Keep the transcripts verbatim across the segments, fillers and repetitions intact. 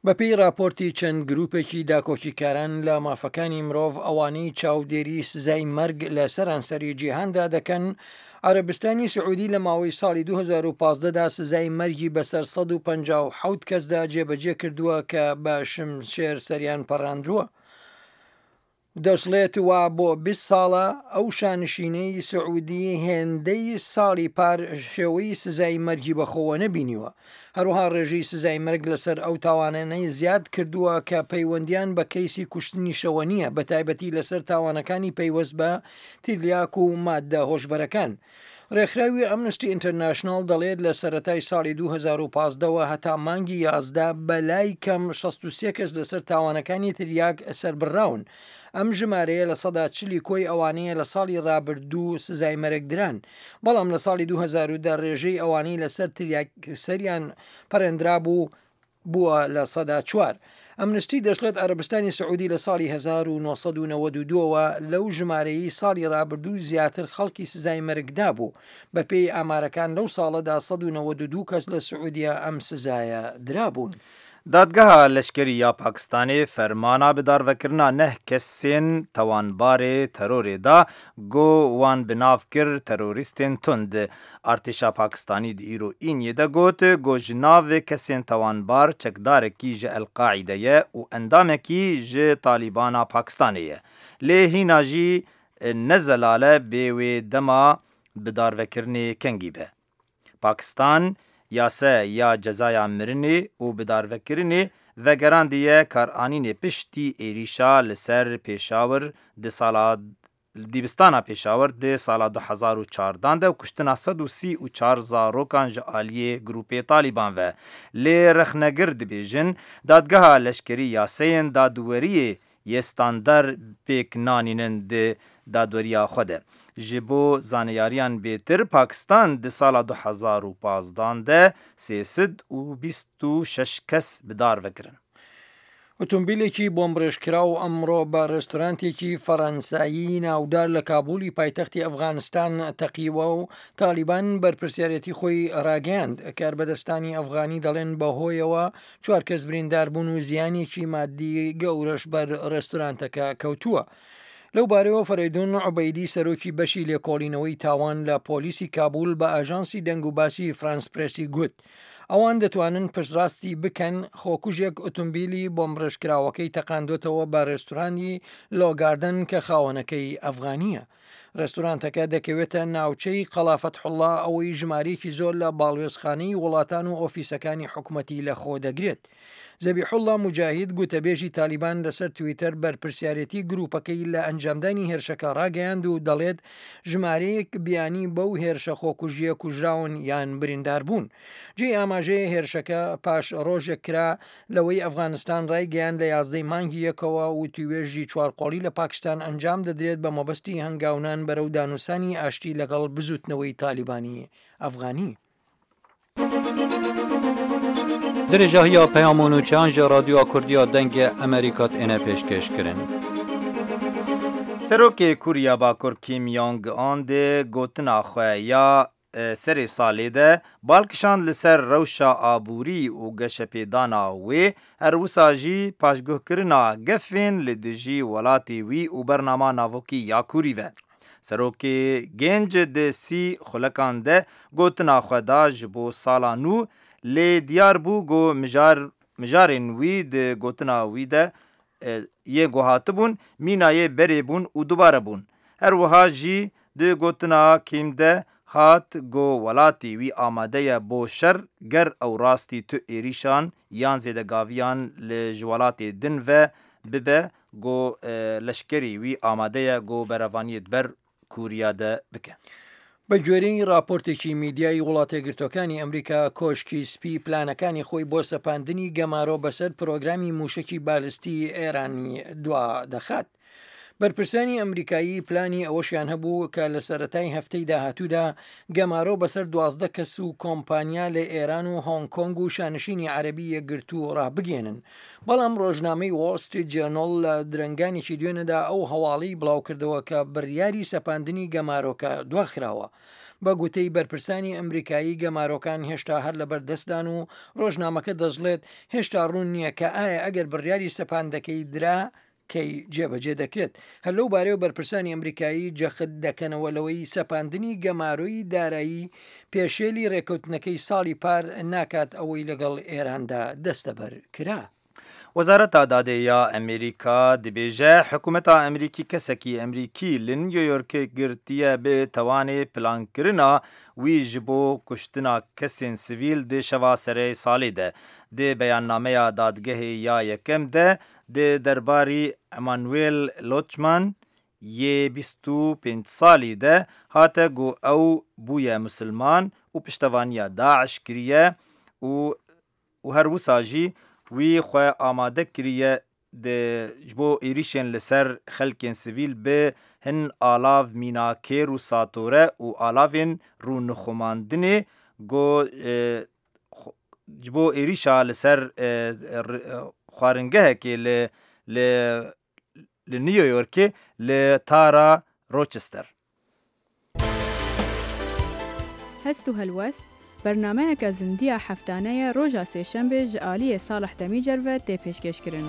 بەپێی راپۆرتی چەند گروپێکی داکۆکیکاران لە مافەکانی مرۆڤ ئەوانەی چاودێری سزای مەرگ لە سەرانسەری جیهاندا دەکەن، عەرەبستانی سعودی لە ماوەی ساڵی دوو هەزار و پانزدە دا سزای مەرگی بەسەر سەد و پەنجا و حەوت کەسدا جێبەجێ کردووە کە بە شمشێر سەریان پەڕاندووە. دەژڵێت وا بۆ بیست ساڵە ئەو شانشینەی سعودی هێندەی ساڵی پار شێوەی سزای مەرگی بەخۆوە نەبینیوە. هەروها ڕێژەی سزای مەرگ لەسەر ئەو تاوانانەی زیاد کردووە کە پەیوەندیان بە کەیسی کوشتنی شەوە نییە، بە تایبەتی لەسەر تاوانەکانی پەیوەست بە تیریاک و ماددە هۆشبەرەکان. ڕێکخراوی ئەمنستی ئینتەرناشنڵ دەڵێت لە سەرەتای ساڵی دوو هەزار و پانزدەوە هەتا مانگی یازدا بەلای کەم شەست و سێ کەس لەسەر تاوانەکانی تریاک سەربڕاون. ئەم ژمارەیە لە سەدا چلی کۆی ئەوانەیە لە ساڵی ڕابردوو سزای مەرگ دران، بەڵام لە ساڵی دوو هەزار و دە ڕێژەی ئەوانەی لەسەر تریاک سەریان پەرێنرا بوو بووە لە سەدا چوار. ئەمنستی دەشڵێت عەرەبستانی سعودی لە ساڵی هەزار و نۆسەد و نەوەد و دووەوە لەو ژمارەی ساڵی ڕابردوو زیاتر خەڵکی سزای مەرگدا بوو. بەپێی ئامارەکان لەو ساڵەدا سەد و نەوەد و دوو کەس لە سعودیە ئەم سزایە درابوون. دادگەها لەشکری یا پاکستانی فەرمانە بدارڤەکردنا neh kesên tawanbarê terorê da got wan binav kir terorîstên tund. Artêşa Pakistanî di îro Îniyê de got got ji navê kesên tawanbar çekdarekî ji El-Qaîde ye û endamekî ji Talîbana Pakistanê ye. Lê hîna jî ne zelale bê wê dema bidarvekirinê kengî be. Pakistan yase ya cezaya mirinê û bidarvekirinê vegerandiye karanînê piştî êrîşa li ser Pêşawir di sala dîbistana Pêşawir di sala du hezar û çardan de û kuştina sed û sî û çar zarokan ji aliyê grûpê Talîban ve. Lê rexnegir dibêjin dadgeha leşkerî yaseyên dadweriyê yê standar pêk nanînin di dadweriya xwe de. Ji bo zaneyariyan bêtir Pakistan di sala du hezar û panzdan de sê sed û bîst û şeş kes bidar vekirin. ئۆتۆمبیلێکی بۆمبڕێژکراو ئەمڕۆ بە ڕێستۆرانتێکی فەڕەنسایی ناودار لە کابولی پایتەختی ئەفغانستان تەقیوە و تالیبان بەرپرسیارەتی خۆی ڕاگەیاند. کاربەدەستانی ئەفغانی دەڵێن بەهۆیەوە چوار کەس بریندار بوون و زیانێکی مادی گەورەش بەر ڕێستۆرانتەکە کەوتووە. لەو بارەوە فەرەیدون عوبەیدی سەرۆکی بەشی لێکۆڵینەوەی تاوان لە پۆلیسی کابول بە ئاژانسی دەنگ و باسی فرانس پرێسی گوت ئەوان دەتوانن پشتڕاستی بکەن خۆکوژێک ئۆتۆمبیلی بۆمبڕێژکراوەکەی تەقاندۆتەوە بە ڕێستۆرانی لۆگاردن کە خاوەنەکەی ئەفغانیە. ڕێستۆرانتەکە دەکەوێتە ناوچەی قەڵا فەتحوڵڵا ئەوەی ژمارەیەکی زۆر لە باڵوێزخانەی وڵاتان و ئۆفیسەکانی حکوومەتی لە خۆ دەگرێت. زەبیحوڵڵا موجاهید گوتەبێژی تالیبان لەسەر تویتەر بەرپرسیارەتی گروپەکەی لە ئەنجامدانی هێرشەکە ڕاگەیاند و دەڵێت ژمارەیەک بیانی بەو هێرشە خۆکوژیە کوژراون یان بریندار بوون. جێ ئاماژەیە هێرشەکە پاش ڕۆژێک کرا لەوەی ئەفغانستان ڕایگەیان لە یازدەی مانگی یەکەوە و توێژی چوارقۆڵی لە پاکستان ئەنجام دەدرێت بە مەبەستی هەنگاونان بەرەو دانووسانی ئاشتی لەگەڵ بزوتنەوەی تالیبانی ئەفغانی. درێژاهیا پەیامۆن و چیانژە رادیۆ کوردیا دەنگە ئەمریکات ئێنە پێشکەشکردن. Serokê Kuriya Bakur Kim Jong-un dê gotina xwe ya serê salê de balkişand li ser rewşa aborî û geşepêdana wê her wisa jî paşguhkirina gefên li dijî welatê wî û bernama navokî ya Kurî ve. Serokê gênc di sî xulekan de gotina xwe da ji bo sala nû lê diyar bû got mijar mijarên wî di gotina wî de yê guhatibûn, mînayê berê bûn û dubare bûn. Her wiha jî di gotina Kim de hat got welatê wî amade ye bo şer ger ew rastî tu êrîşan yan zêdegaviyan li ji welatê din ve bibe got leşkerî wî amade ye got berevaniyê ber Kuriya de bike. بە گوێرەی راپۆرتێکی میدیای وڵاتە یەکگرتووەکانی ئەمریکا کۆشکی سپی پلانەکانی خۆی بۆ سەپاندنی گەمارۆ بەسەر پرۆگرامی موشکی بالستی ئێرانی دوا دەخات. بەرپرسانی ئەمریکایی پلانی ئەوەشیان هەبوو کە لە سەرەتای هەفتەی داهاتوودا گەمارۆ بەسەر دوازدە کەس و کۆمپانیا لە ئێران و هۆنگ کۆنگ و شانشینی عەرەبی یەکگرتوو ڕابگێنن. بەڵام ڕۆژنامەی وۆڵ ستریت جۆرنەڵ لە درەنگانێکی دوێنەدا ئەو هەواڵەی بڵاو کردەوە کە بڕیاری سەپاندنی گەمارۆکە دواخراوە. بە گوتەی بەرپرسانی ئەمریکایی گەمارۆکان هێشتا هەر لە بەردەستدان و ڕۆژنامەکە دەژڵێت هێشتا ڕوون نییە کە ئایا ئەگەر بڕیاری سەپاندەکەی درا کەی جێبەجێ دەکرێت. هەر لەو بارەیەوە بەرپرسانی ئەمریکایی جەخت دەکەنەوە لەوەی سەپاندنی گەمارۆیی دارایی پێشێلی ڕێکەوتنەکەی ساڵی پار ناکات ئەوەی لەگەڵ ئێراندا دەستەبەر کرا. وەزارەتە دادەیە ئەمریکا دەبێژە حکوومەتە ئەمریکی کەسێکی ئەمریکی لە نیویۆرکێ گرتیە بێ تەوانێ پلانکردنا وی ji بۆ کوشتنا kesên sivîl dê şeva serê salê de dê beyannnameya dadgehê ya yekem de dê derbarî Emanuel Lochman yê bîst û pênc salî de hate got ew bûye musilman û piştevaniya Daeş kiriye û û her wisa jî wî xwe amade kiriye de ji bo êrişên li ser xelkên sivîl bê hin alav mînakêr û satore û alavên rûnixumandinê got ji bo êrişa li ser xwaringehekê li li li New Yorkê li Tara Rochester. هەست و هەلوەست بەرنامەیەکە زیندیە هەفتانەیە ڕۆژە سێشەمبێ ji aliyê Salih Demîcerve tê pêşkêşkirin.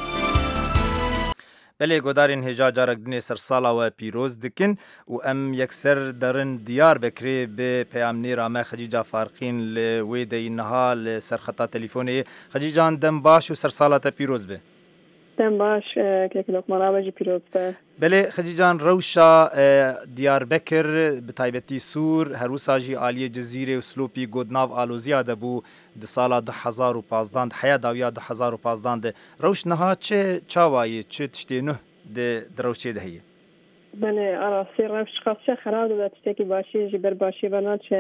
Belê godarên hêja carek dinê sersala we pîroz dikin û em yekser derin Diyarbekirê bi peyamnêra me Xecîca Farqîn li wê deyî niha li serxeta telîfonê. Xecîcan dem baş û sersala te pîroz be. Dem baş kêkî lokmana we jî pîroz be. Belê Xecîcan rewşa Diyarbekir bi taybetî Sûr her wisa jî aliyê Cezîrê û Silopî godnav aloziya de bû di sala du hezar û panzdeh heya dawiya du hezar û panzdeh de rewş niha çi çawayê çi tiştê nûh di di rewşê de heye. Belê arasî rewş qasçe xerab dibe tiştekî başî jî ber başî ve naçe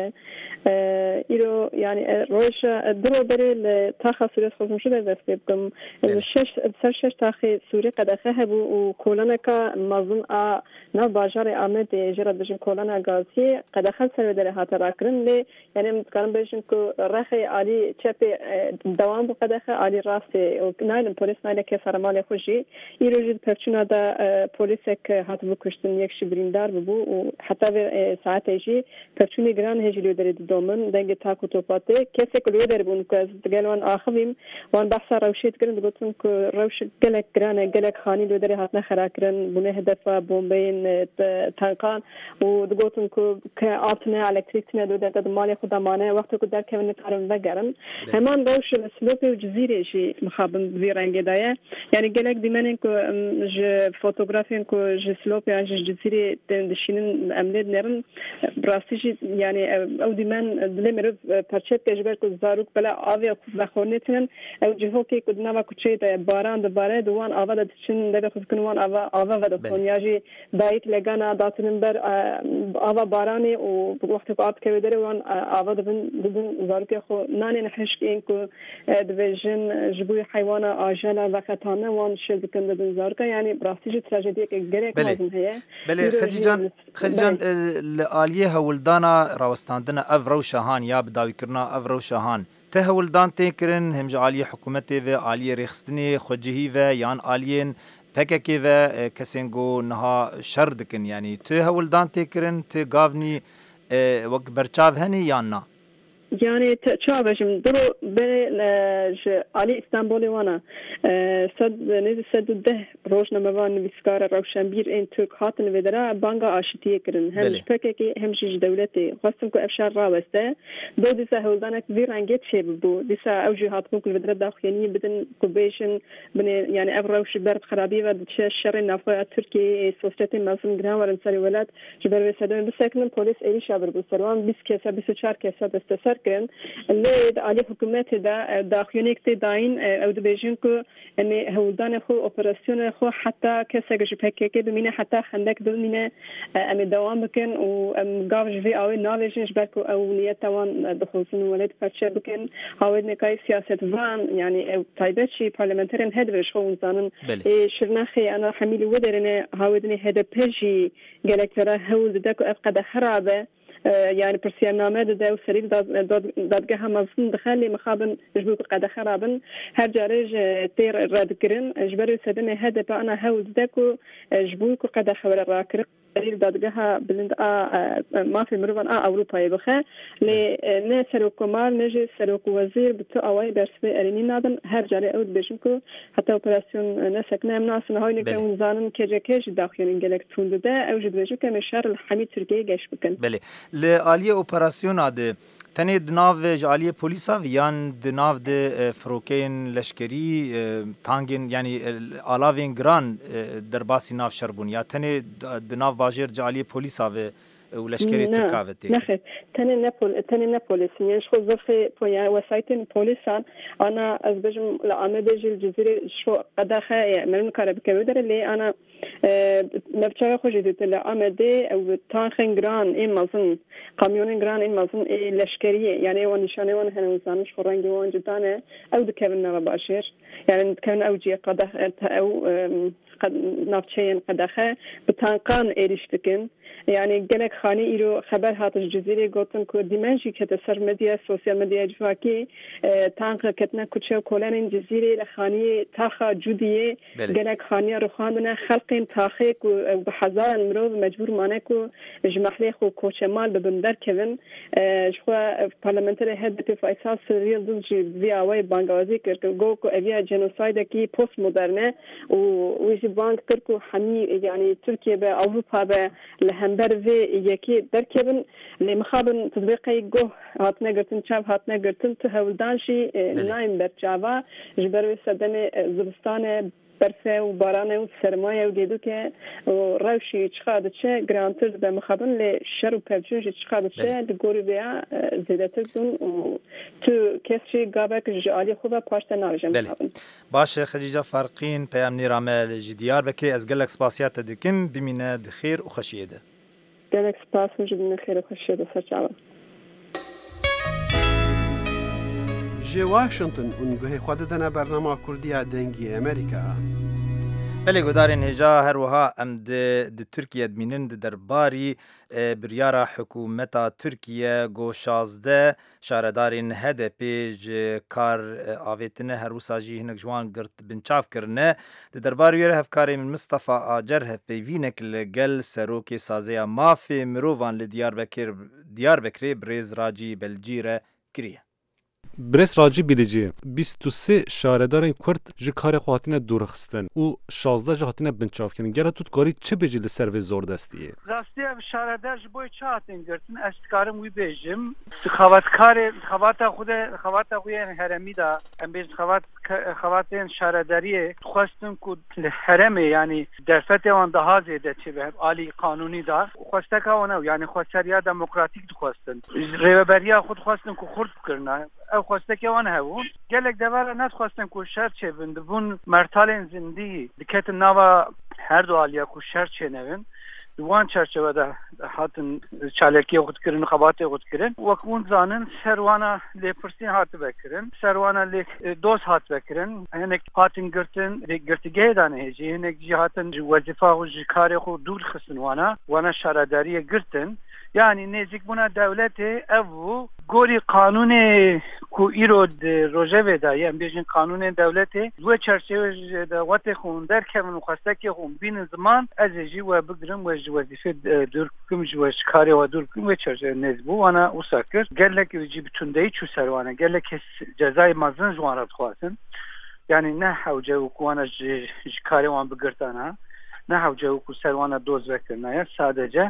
îro yani roja diro berê li taxa Sûriye xwezmişî de dest pê bikim şeş ser şeş taxê Sûrî qedexe hebû û kolaneka mezin a nav bajarê Amedê jê re dijin kolana gaziyê qedexe ser vê derê hate rakirin lê yani em dikarin bêjin ku rexê alî çepê dewam bû qedexe alî rastê û naylin polîs nayle kêsara malê xwe jî îro jî pevçûna da polîsek hatibû kuştin yek jî birîndar bibû û heta vê saetê jî pevçûnê giran hê jî li wê derê didomin dengê tak û topatê kesek li wê derê bûn ku ez digel wan axivîm wan behsa rewşê dikirin digotin ku rewş gelek giran e gelek xanî li wê derê hatine xerakirin bûne hedefa bombeyên tankan û digotin ku ke av tune elektrîk tune li wê derê di malê xwe de mane wextê ku derkevin nikarin vegerin heman rewş li Silopê û Cizîrê jî mixabin vî rengê de ye yani gelek dîmenên ku ji fotografên ku ji Silopê an ji Cizîrê dişînin em lê nerin rastî jî yani ew dîmen dilê meriv perçet ke ji ber ku zarok bela avê vexornê tinin ew cihokê ku di nava kuçeyê de baran dibare di wan ava de diçin devê xwe dikin wan ava ava ve dixwin ya jî dayîk legana datinin ber ava baranê û wextê ku av dikeve derê wan ava dibin dibin zarokê xwe nanên hişkên ku dibêjin ji bo heywana ajela veqetane wan şêl dikin dibin zaroka yani rastî jî trajediyeke gerek mezin heye. Belê Xecîcan Xecîcan li aliyê hewildana rawestandina ev rewşa han ya bi dawîkirina ev rewşa han te hewildan tê kirin hem ji aliyê hikûmetê ve aliyê rêxistinê xwecihî ve yan aliyên P K K ve kesên got niha şer dikin yani tu hewildan tê kirin tu gavnî wek berçav henî yan na yani çavejim diro berê ji alî İstanbolê wana sed nêzî sed û deh rojnamevan nivîskara rewşenbîr ên Türk hatin vê dera banga aşitiyê kirin hem ji P K K hem jî ji dewletê xwestin ku ev şer raweste do dîsa hewildanek vî rengê çê bibû dîsa ew jî hatibûn ku li vê dera daxuyaniyê bidin ku bêjin binê yani ev rewş ji ber xerabî ve diçe şerê navxweya Tirkiyeyê sosyetên mezin giran werin serê welat ji ber vê sedemê bisekinin polîs êrişa birbû ser wan bîst kesa bîst û çar kesa desteser kirin lê alî hikûmetê de daxuyanek tê dayîn ew dibêjin ku em ê hewildanê xwe operasyona xwe heta kesek ji P K K bimîne heta xendek bimîne em ê dewam bikin û em gav ji vê awê navêjin ji ber ku ew niyeta wan dixwazin welê perçe bikin hawê nekayê siyasetvan yani ew taybet jî parlamenterên hedve ji xwe zanin ê şirnexê ana hemîlî wê derê hawê dinê H D P jî gelek vera hewl dide ku ev qedexe rabe yani pirsiyarname dide û serî dadgeha mezin dixin lê mixabin ji bo ku qedexe rabin her carê ji tê redikirin ji ber sedemê H D P ana hewl dide ku ji bo ku qedexe were rakirin دلیل دادگاه بلند آ مافی مروان آ اروپایی بخه لی نه سروک کمال نه سروک وزیر بتو آوای برسه ارینی نادن هر جاری اود بشم که حتی اپراسیون نسک نام ناس نهایی نکون زانن که جکش داخلین گلک تونده ده اوجد بشم که مشار الحمید ترکیه گش بکن. بله. لعالی اپراسیون آده تنی دناو جعالی پلیسا ویان دناو ده فروکین لشکری تانگین یعنی آلاوین گران در باسی ناو شربون یا تنی دناو باجر جعالی پلیسا و ولشکری ترکاوتی. نه خیر تنی نپول تنی نپولیس یعنی شو ظرفی پویا وسایتین پلیسان أنا از بجم لعمد جل الجزيرة شو قداخة من كارب كبير اللي أنا نبتشر خوجدت لعمد أو تانخن جران إيه مازن كاميون جران إيه مازن إيه لشكرية يعني ونشانة ون هنوزانش خورنجي ون جدانة أو دكبرنا بباشر يعني كان أوجي قداخة أو قد نبتشين قداخة بتانقان إيرشتكن يعني جلك خاني إيرو خبر هات الجزيرة قلتن كو ديمانجي كتسر مديا سوسيال مديا جواكي تانق كتنا كتشو كولان الجزيرة لخاني تاخا جودية جلك خاني روخاندنا خلقين تاخيك وبحزار المروض مجبور مانكو جمحليخ وكوشمال ببندر كيفن شخوا برلمانتري هدف في أساس ريال دلجي فياوي بانغوازي كركو جوكو أبيا جنوسايدا كي بوست مودرنة ويجي بانك كركو حمي يعني تركيا بأوروبا ب لهمبر في يكي دركبن لمخابن تطبيقي جو هاتنا قرتن شاب هاتنا قرتن تهولدانشي نايم برجابا جبروي سدن زبستان برفه و بارانه و سرمایه و دیدو که روشی چقدر چه گرانتر به مخابن ل شر و پرچونش چقدر چه دگوری بیا زیادتر دون و تو کسی گابک جالی خوبه پاشت نارجم مخابن. باشه خدیجه فرقین پیام نیرامل جدیار بکی از گلک سپاسیات دکم بمینه دخیر و خشیده. گلک سپاس وجود من خیر و خشیده سرچاوه. جي واشنطن ونگوه خود دنا برنامه کردی دنگی امریکا. بله گودارین هجا هر وها ام د ترکیه دمینن درباری بریارا حکومتا ترکیه گو شازده شاردارین هدپی ج کار آویتنه هر وساجی هنگ جوان گرت بنچاف کرنه د درباری ویره هفکاری من مصطفى آجر هفپی وینک لگل سروک سازیا مافی مرووان لدیار بکر دیار بکری بریز راجی بلجیره کریه. برس راجی بیلیجی بیست و سه شاردارن کرد جی کار خواهاتین دورخستن و شازده جهاتین بنچاف کنن گره توت کاری چه بجی لسر و زور دستیه؟ راستی شاردار جبوی چه هاتین گرتن استکارم وی بیجم خوات کار خوات خود خوات خود هرمی دا ام بیج خوات خواتین شارداریه خواستن که هرمه یعنی درفت وان ده زیده چه به عالی قانونی دا خواسته که اونو یعنی خواستریا دموکراتیک خواستن ریوبریا خود خواستن که خورد کرنه او خواسته که وان هون گلک دواره نت خواستن که شر چه بندبون مرتال زندگی دکت نوا هر دو عالیا که شر چه نوین دوان چرچه ده هاتن چالکی خود کرن خبات خود کرن وقت اون زانن سروانا لپرسین هات بکرن سروانا ل دوز هات بکرن هنک هاتن گرتن گرتگه دانه هجی هنک جی هاتن وظیفه و کار خود دور خسن وانا وانا شارداری گرتن yani nezik buna devlet evu gori kanuni ku irod rojeve da yani bizim kanun devleti bu çerçevede vate khun derken xasta ki khun bin zaman azji ve bigrim ve vazife durkum ve kare ve durkum ve çerçeve nezbu ana usakır gelek ji bütün dey çu servana gelek cezai mazın juanat xwasın yani ne havce ku ana ji kare wan bigirtana ne havce ku servana doz vekirna sadece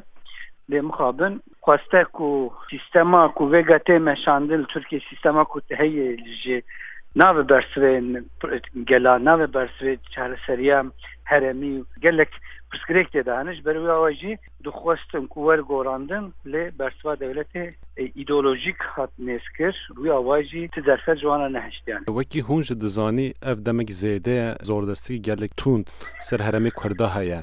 لمخابن خواسته کو سیستما کو وگته مشاندل ترکیه سیستما کو تهیه لجی ناو برسوین گلا ناو برسوین چهار سریام هرمی گلک پرسکریک دانش بروی آواجی دو خواستن کوور گوراندن لی برسوا دولت ایدئولوژیک هات نسکر روی آواجی تدرفت جوانا نهشتیان وکی هونج دزانی اف دمک زیده زوردستی گلک توند سر هرمی کرده هیا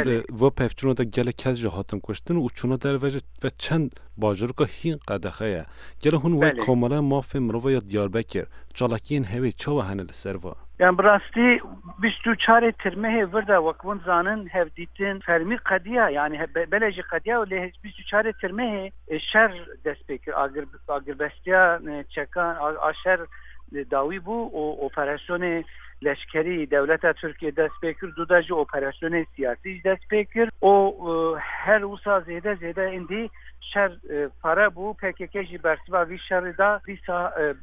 و پفچونو دا گلک کز جهاتن کشتن و چونو در وجه و چند باجر که هین قدخه یا گل هون و کاملا مافی مروه یا دیار بکر چالاکین هوی چه و هنل سروا yani براستی بیست و چهار ترمه ورده وکون زانن هفدیتن فرمی قدیه yani بلجی قدیه و له بیست و چهار ترمه شر دست بکر اگر اگر بستیا چکان اشر داوی بوو و ئۆپەراسیۆنێ لەشکری دەولەتە تورکیە دەست پێ کرد دوودا ژ ئۆپەراسیۆنێ سیاسیش دەست پێ کرد و هەر وسا زێدە زێدە ئیندی شەر پارە بوو پێکێکێژی بەرسباوی شەڕدا دیسا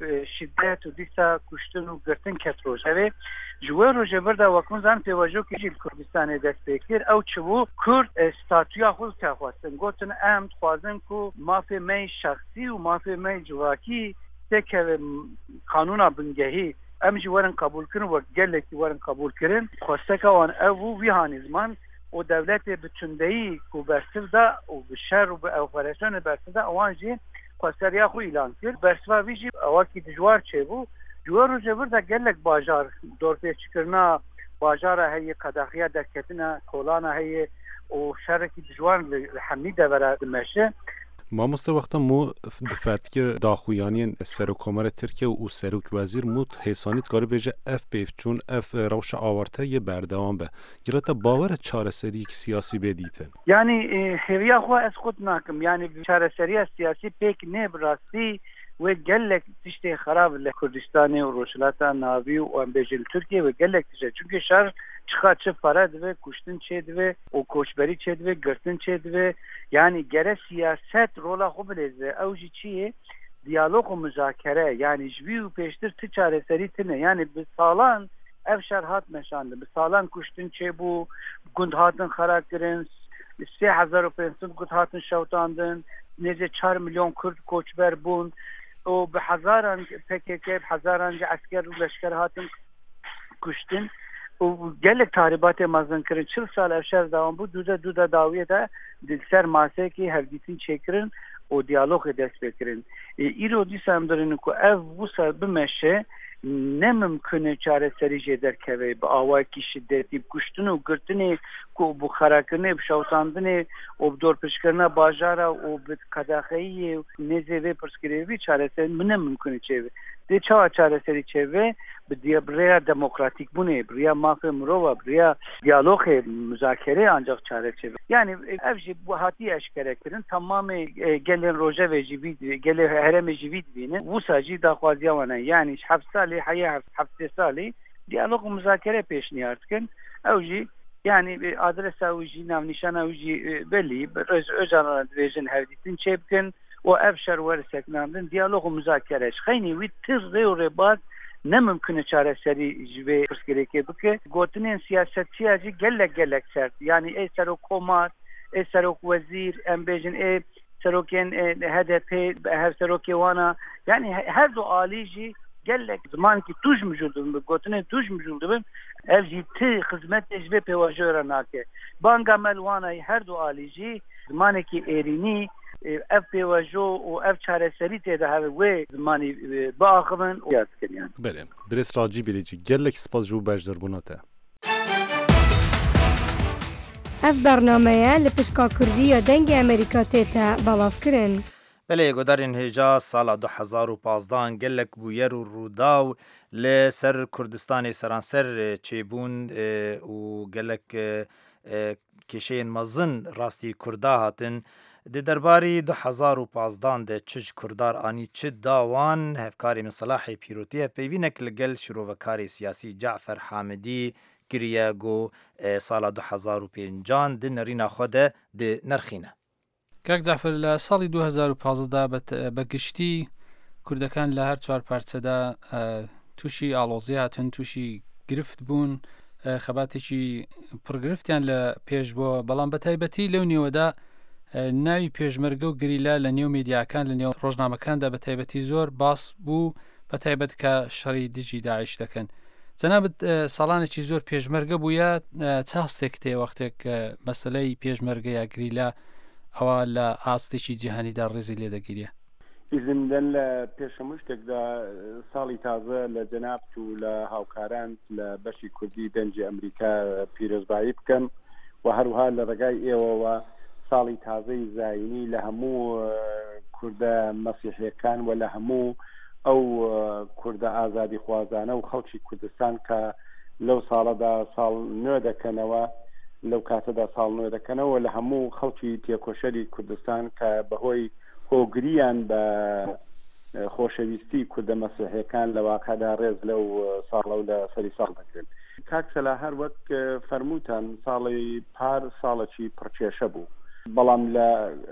شدەت و دیسا کوشتن و گرتن کەت ڕۆژەوێ جوێ ڕۆژێبەردا وەکوزان پێوەژۆکیژی کوردستانی دەست پێ کرد ئەو چ بوو کورد ستاتویا خۆز تاخواستن گوتن ئەم خوازن و مافێ مەی شخصی و مافێ مەی جوواکی تێکە قانونا بنگەهی ئەم جی وەرن قبولکردن وەک گەلێکی وەرن قبولکردن خۆستەکەوان ئەو بوو وی هانیزمان و دەولەتێ بچوندەیی و بەرسدا و بشەر و بە ئەوپەراسیۆنە بەرسدا ئەوان جی خۆستەریا خۆی ئیلان کرد بەرسواویژی ئەوەکی دژوار چێ بوو جوێ ڕۆژێبەردا گەلێک باژار دۆرپێچکردنا باژارە هەیە قەداغیە دەرکەتنە کۆلانە هەیە و شەرێکی دژوار لە هەمووی دەبەرە دمەشە مامۆستا وەختە مو دفاتکر داخویانین سەرۆکۆمەرە ترکیە و سەرۆک وەزیر مو هێسانیت کار بێژە ئەف پێفچوون ئەف ڕەوشە ئاوارتە یە بەردەوام بە گرێتە باوەرە چارەسەریەکی سیاسی بێدیتن یعنی هێویا خۆ ئەس خۆت ناکەم یعنی چارەسەریە سیاسی پێک نێ بڕاستی و گەلێک تشتێ خراپ لە کوردستانی و ڕۆژهەڵاتە ناوی و ئەمبێژن تورکیە و گەلێک تشە چونکە شەر چخا چه پارە دەوێ کوشتن چێ دەوێ و کۆچبەری چێ دەوێ گرتن چێ دەوێ یعنی گەرە سیاست ڕۆڵا خۆ بلێزێ ئەوژی چییە دیالۆگ و مزاکەرە یعنی ژوی و پێشتر چ چارەسەری تنە یعنی به ساڵان ئەف شەر هات نەشاندن به ساڵان کوشتن چێ بوو گوند هاتن خراکردن سێ هەزار و پێنج گوند هاتن شەوتاندن نێزێ چوار میلیۆن کورد کۆچبەر بوون و به هزاران پێکێکێ هزاران عسکەر و لەشکەر هاتن کوشتن و gelek tahribatê mezin kirin çil sal ev şer devam bû duda duda dawiyê de dilser masekî hevdîtin çêkirin û diyalogê dest pê kirin. Îro dîsa em dirin ku ev wisa bimeşe ne mümkün e çareserî jê derkeve bi awayekî şiddetî kuştin û girtinê ku bu xerakirinê bi şewtandinê û bi dorpêşkirina bajara û bi qedaxeyiyê nêzê vê pirsgirêvî çareser ne mümkün e çêve. Dê çawa çareserî çêve bi rêya demokratîk bûnê bi rêya mafê mirova bi rêya diyalogê müzakerê ancak çare çêve. Yani ev jî bu hatî eşkere kirin tamamê gelên rojevê jî vî gelê herêmê jî vî dibînin wisa jî daxwaziya wan e yani heft salê heye heftê salî diyalog û müzakere pêşniyar dikin ew jî yani adresa wî jî navnîşana wî jî belî öcanan dibêjin hevdîtin çê bikin û ev şer werseknandin diyalog û müzakere xeynî wî tir rê û rêbaz ne mümkün e çareserî ji vê pirsgirêkê bike gotinên siyasetçiya jî gelek gelek sert yani ê serok komar ê serok wezîr em bêjin ê serokên H D P her serokê wana yani her du alî jî gelek zimankî tuj mijûl dibin bi gotinê tuj mijûl dibin ev jî ti xizmetê ji vê pêvajoya nake banga me li wana her du alî jî zimanekî êrînî ev pêvajo û ev çareserî têde heve wê zimanî biaxivin û ya dikin yani. Belê Birêz Racî Bilêcî gelek spas ji bo beşdarbûna te. Ev bernameye li pişka Kurdiya dengê Amerîka tê te belavkirin. Belê godarên hêja sala du hezar û panzdeh gelek bûyer û rûdaw li ser Kurdistanê seranser çêbûn û gelek kêşeyên mezin rastî Kurda hatin. Di derbarî du hezar û panzdeh de çi ji Kurdar anî çi da wan hevkarê min Selahê Pîrotî peyvînek li gel şîrovekarê siyasî Cafer Hamidî kiriye got sala du hezar û pêncan di nerîna xwe de di nerxîne. Kak Cafer li salî du hezar û panzdeh begiştî Kurdekan li her çar parçeda tûşî alozî hatin tûşî girift bûn xebatekî pirgiriftiyan li pêş bû belam bi taybetî lewniye de ناوی پێشمەرگە و گریلا لە نێو میدیاکان لە نێو ڕۆژنامەکاندا بە تایبەتی زۆر باس بوو بە تایبەت کە شەڕی دژی داعش دەکەن جەنابەت ساڵانێکی زۆر پێشمەرگە بووە چ هەستێک تێ وەختێک مەسەلەی پێشمەرگە یا گریلا ئەوە لە ئاستێکی جیهانیدا ڕێزی لێ دەگیرێ ئیزمدەن لە پێشەمو شتێکدا ساڵی تازە لە جەنابت و لە هاوکاران لە بەشی کوردی دەنجی ئەمریکا پیرۆزبایی بکەم و هەروها لە ڕێگای ئێوەوە ساڵی تازەی زاینی لە هەموو کوردە مەسیحیەکان و لە هەموو ئەو کوردە ئازادی خوازانە و خەڵکی کوردستان کە لەو ساڵەدا ساڵ نوێ دەکەنەوە لەو کاتەدا ساڵ نوێ دەکەنەوە لە هەموو خەڵکی تێکۆشەری کوردستان کە بەهۆی هۆگریان بە خۆشەویستی کوردە مەسیحیەکان لە واقعدا ڕێز لەو ساڵە و لە سەری ساڵ دەکرێن. کاکسەلا هەر وەک فەرمووتان ساڵی پار ساڵێکی پڕکێشە بوو، بەڵام لە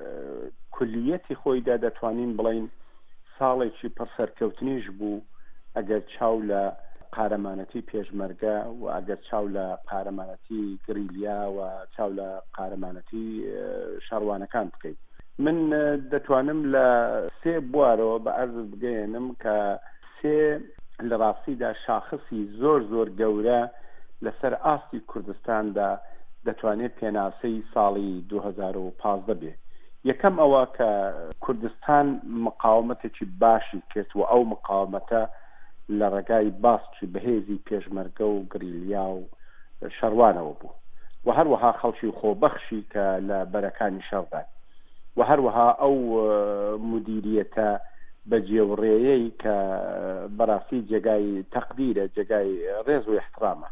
کولیەتی خۆیدا دەتوانین بڵین ساڵێکی پڕسەرکەوتنیش بوو ئەگەر چاو لە قارەمانەتی پێشمەرگە و ئەگەر چاو لە قارەمانەتی گریلیا و چاو لە قارەمانەتی شاڕوانەکان بکەیت. من دەتوانم لە سێ بوارەوە بە عەرزت بگەێنم کە سێ لە ڕاستیدا شاخصی زۆر زۆر گەورە لەسەر ئاستی کوردستاندا دەتوانێت پێناسەی ساڵی دوو هەزار و پانزدە بێ. یەکەم ئەوە کە کوردستان مقاومەتێکی باشی کرد و ئەو مقاومەتە لە ڕێگای باسکی بەهێزی پێشمەرگە و گریلیا و شەڕوانەوە بوو و هەروەها خەڵکی خۆبەخشی کە لە بەرەکانی شەڕدان و هەروەها ئەو مدیریەتە بەجێوڕێیەی کە بەڕاستی جێگای تەقدیرە، جێگای ڕێز و احترامە.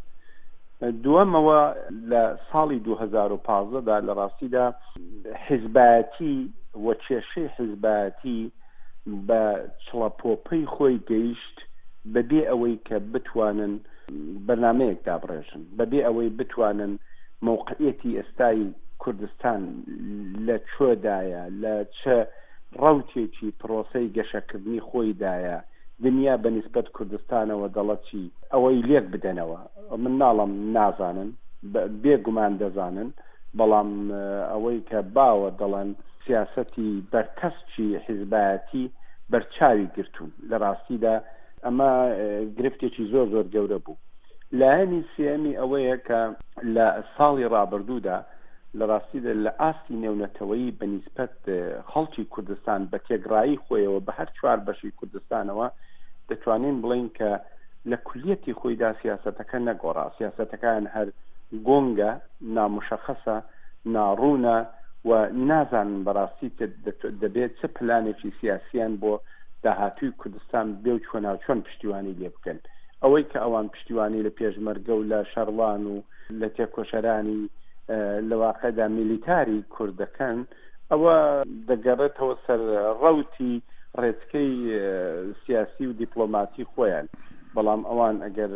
دووەمەوە لە ساڵی دوو هەزار و پانزدەدا لە ڕاستیدا حیزبایەتی و کێشەی حیزبایەتی بە چڵەپۆپەی خۆی گەیشت بەبێ ئەوەی کە بتوانن بەرنامەیەک دابڕێژن، بەبێ ئەوەی بتوانن موقعیەتی ئێستای کوردستان لە چۆدایە، لە چه ڕەوتێکی پرۆسەی گەشەکردنی خۆیدایە، دنیا بەنسبەت کوردستانەوە دەڵەتی ئەوەی لێک بدەنەوە. من ناڵم نازانن، بێگومان دەزانن، بەڵام ئەوەی کە باوە دەڵێن سیاسەتی بەرکەسکی حیزبایەتی بەرچاوی گرتوون لە ڕاستیدا ئەمە گرفتێکی زۆر زۆر گەورە بوو. لایەنی سێمی ئەوەیە کە لە ساڵی ڕابردوودا لە ڕاستیدا لە ئاستی نێونەتەوەی بەنسبەت خەڵکی کوردستان بە تێگرایی خۆیەوە بە هەر چوار بەشی کوردستانەوە دەتوانین بڵین کە لە کولیەتی خۆیدا سیاسەتەکە نەگۆڕا، سیاسەتەکان هەر گۆنگە، نامشەخەسە، ناڕوونە و نازانن بەڕاستی دەبێت چه پلانێکی سیاسیان بۆ داهاتووی کوردستان بێ و چۆنا چۆن پشتیوانی لێ بکەن. ئەوەی کە ئەوان پشتیوانی لە پێشمەرگە و لە شەڕوان و لە تێکۆشەرانی لە واقعدا میلیتاری کوردەکەن ئەوە دەگەڕێتەوە سەر ڕەوتی ڕێچکەی سیاسی و دیپلۆماتی خۆیان. بەڵام ئەوان ئەگەر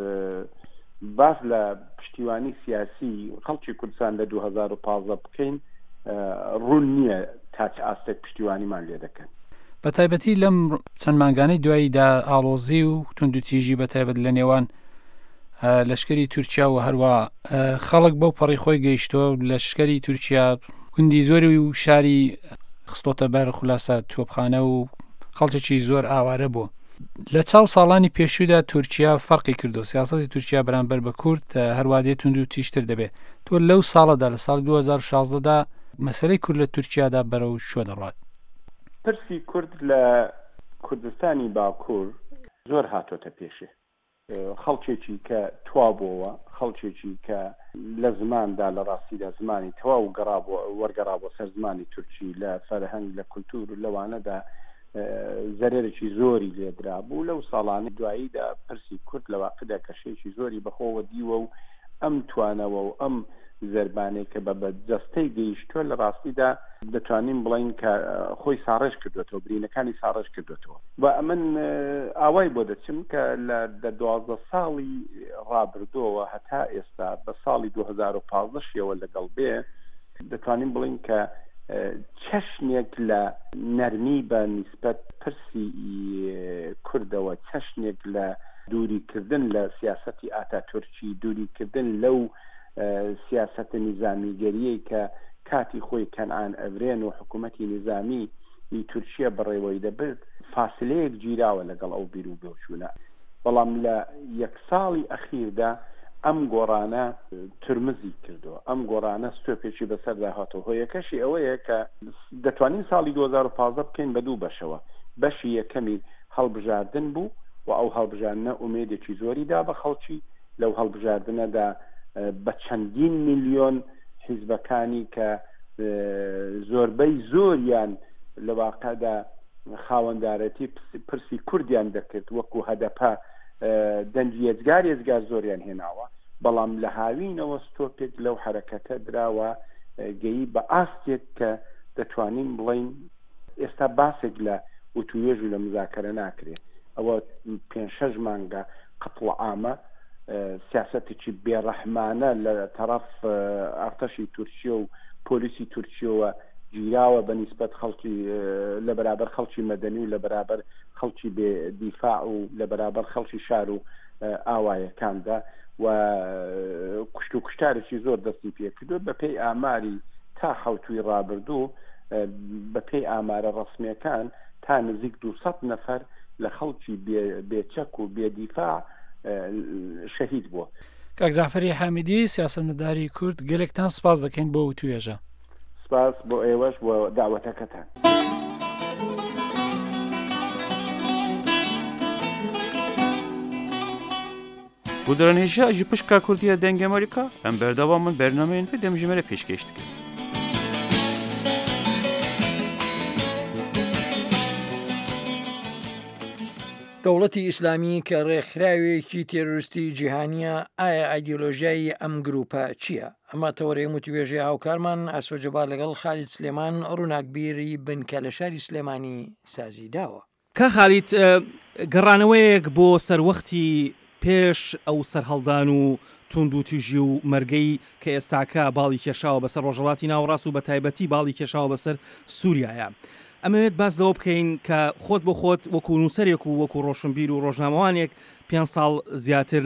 باس لە پشتیوانی سیاسی خەڵکی کوردستان لە دوو هەزار و پانزدە بکەین ڕوون نییە تا چ ئاستێک پشتیوانیمان لێ دەکەن. بە تایبەتی لەم چەند مانگانەی دواییدا ئاڵۆزی و توندوتیژی بە تایبەت لە نێوان لەشکری تورکیا و هەروە خەڵک بەو پەڕی خۆی گەیشتۆ لەشکری تورکیا گوندی زۆری و شاری خستۆتە بەر خولاسە تۆپخانە و خەڵکێکی زۆر ئاوارە بوو. لە چاو ساڵانی پێشودا تورکیا فەرقی کردو، سیاسەتی تورکیا بەرامبەر بە کورد هەروادێ تونند و تیشتر دەبێت. تۆ لەو ساڵەدا لە ساڵی دوو هەزار و شازدەدا مەسەلەی کورد لە تورکیادا بەرەو شۆ دەڕات. پرسی کورد لە کوردستانی باکوور زۆر هاتۆتە پێشێ. خەڵکێکی کە توابەوە، خەڵکێکی کە لە زماندا لە ڕاستیدا زمانی تەواو گەڕابووە وەرگەڕابووە سەر زمانی تورکی لە فەرهەنگ لە کولتور و لەوانەدا زەرێرێکی زۆری لێدرا بوو. لەو ساڵانی دواییدا پرسی کورد لە واقعدا کەشەیەکی زۆری بەخۆوە دیوە و ئەم توانەوە و ئەم زەربانەی کە بە بەجەستەی گەیشتووە لە ڕاستیدا دەتوانین بڵین کە خۆی ساڕێژ کردوێتەوە، برینەکانی ساڕێژ کردوێتەوە. و ئەمن ئاوای بۆ دەچم کە لە دوازدە ساڵی ڕابردووەوە هەتا ئێستا بە ساڵی دوو هەزار و پانزدە شیەوە لەگەڵ بێ دەتوانین بڵین کە چەشنێک لە نەرمی بە نیسبەت پرسی کوردەوە، چەشنێک لە دووریکردن لە سیاسەتی ئاتاتورکی، دووریکردن لەو سیاسەتە نیزامیگەریەی کە کاتی خۆی کەنعان ئەڤرێن و حکوومەتی نیزامی تورکیا بەڕێوەی دەبێت فاسلەیەک گیراوە لەگەڵ ئەو بیر و بێوچوونە. بەڵام لە یەک ساڵی ئەخیردا ئەم گۆڕانە ترمزی کردووە، ئەم گۆڕانە ستۆپێکی بەسەردا هاتەوە. هۆیەکەشی ئەوەیە کە دەتوانین ساڵی دوو هەزار و پانزدە بکەین بە دوو بەشەوە. بەشی یەکەمی هەڵبژاردن بوو و ئەو هەڵبژاردنە ئومێدێکی زۆری دا بە خەڵکی. لەو هەڵبژاردنەدا بە چەندین میلیۆن حیزبەکانی کە زۆربەی زۆریان لە واقعدا خاوەندارەتی پرسی کوردیان دەکرد وەکو هەدەپە دەنگی ێجگار ێجگار زۆریان هێناوە، بەڵام لە هاوینەوە ستۆپێک لەو حرەکەتە دراوە گەیی بە ئاستێک کە دەتوانین بڵین ئێستا باسێک لە و توێژ و لە مزاکەرە ناکرێت ئەوە پێنج شەش مانگە قەتڵ عامە سیاسەتێکی بێڕەحمانە لە تەرەف ئەرتەشی تورکیە و پۆلیسی تورکیەوە گیراوە بە نیسبەت خەڵکی لە بەرابەر خەڵکی مەدەنی و لە بەرابەر خەڵکی بێدیفاع و لە بەرابەر خەڵکی شار و ئاوایەکاندا و کوشت و کوشتارێکی زۆر دەستی پێ کردو بە پێی ئاماری تا خەوتوی ڕابردوو بە پێی ئامارە ڕسمیەکان تا نزیک دووسەد نەفەر لە خەڵکی بێچەک و بێدیفاع شەهید بووە. کاک جعفەری حامیدی سیاسەتمەداری کورد گەلێکتان سپاس دەکەین بۆ توێژە. سپاس بۆ ئێوەش بۆ داوەتەکەتان. Bu dönemde ji pişka Kurdiya dengê Amerîka em berdewam min bernameyên vê dem ji me re pêşkêş dikin. دەوڵەتی ئیسلامی کە ڕێکخراوێکی تێرۆریستی جیهانیە ئایا ئایدیۆلۆژیای ئەم گروپە چییە؟ ئەمە تەوەرەی وتوێژی هاوکارمان ئاسۆجەبا لەگەڵ خالید سلێمان ڕووناکبیری بنکە لە شاری سلێمانی سازی داوە. کا خالید گەڕانەوەیەک بۆ سەروەختی پێش ئەو سەرهەڵدان و توند و توژی و مەرگەی کە ئێستاکە باڵی کێشاوە بەسەر ڕۆژهەڵاتی ناوەڕاست و بە تایبەتی باڵی کێشاوە بەسەر سووریایە. ئەمەوێت باس لەوە بکەین کە خۆت بۆ خۆت وەکو نووسەرێک و وەکو ڕۆشنبیر و ڕۆژنامەوانێک پێنج ساڵ زیاتر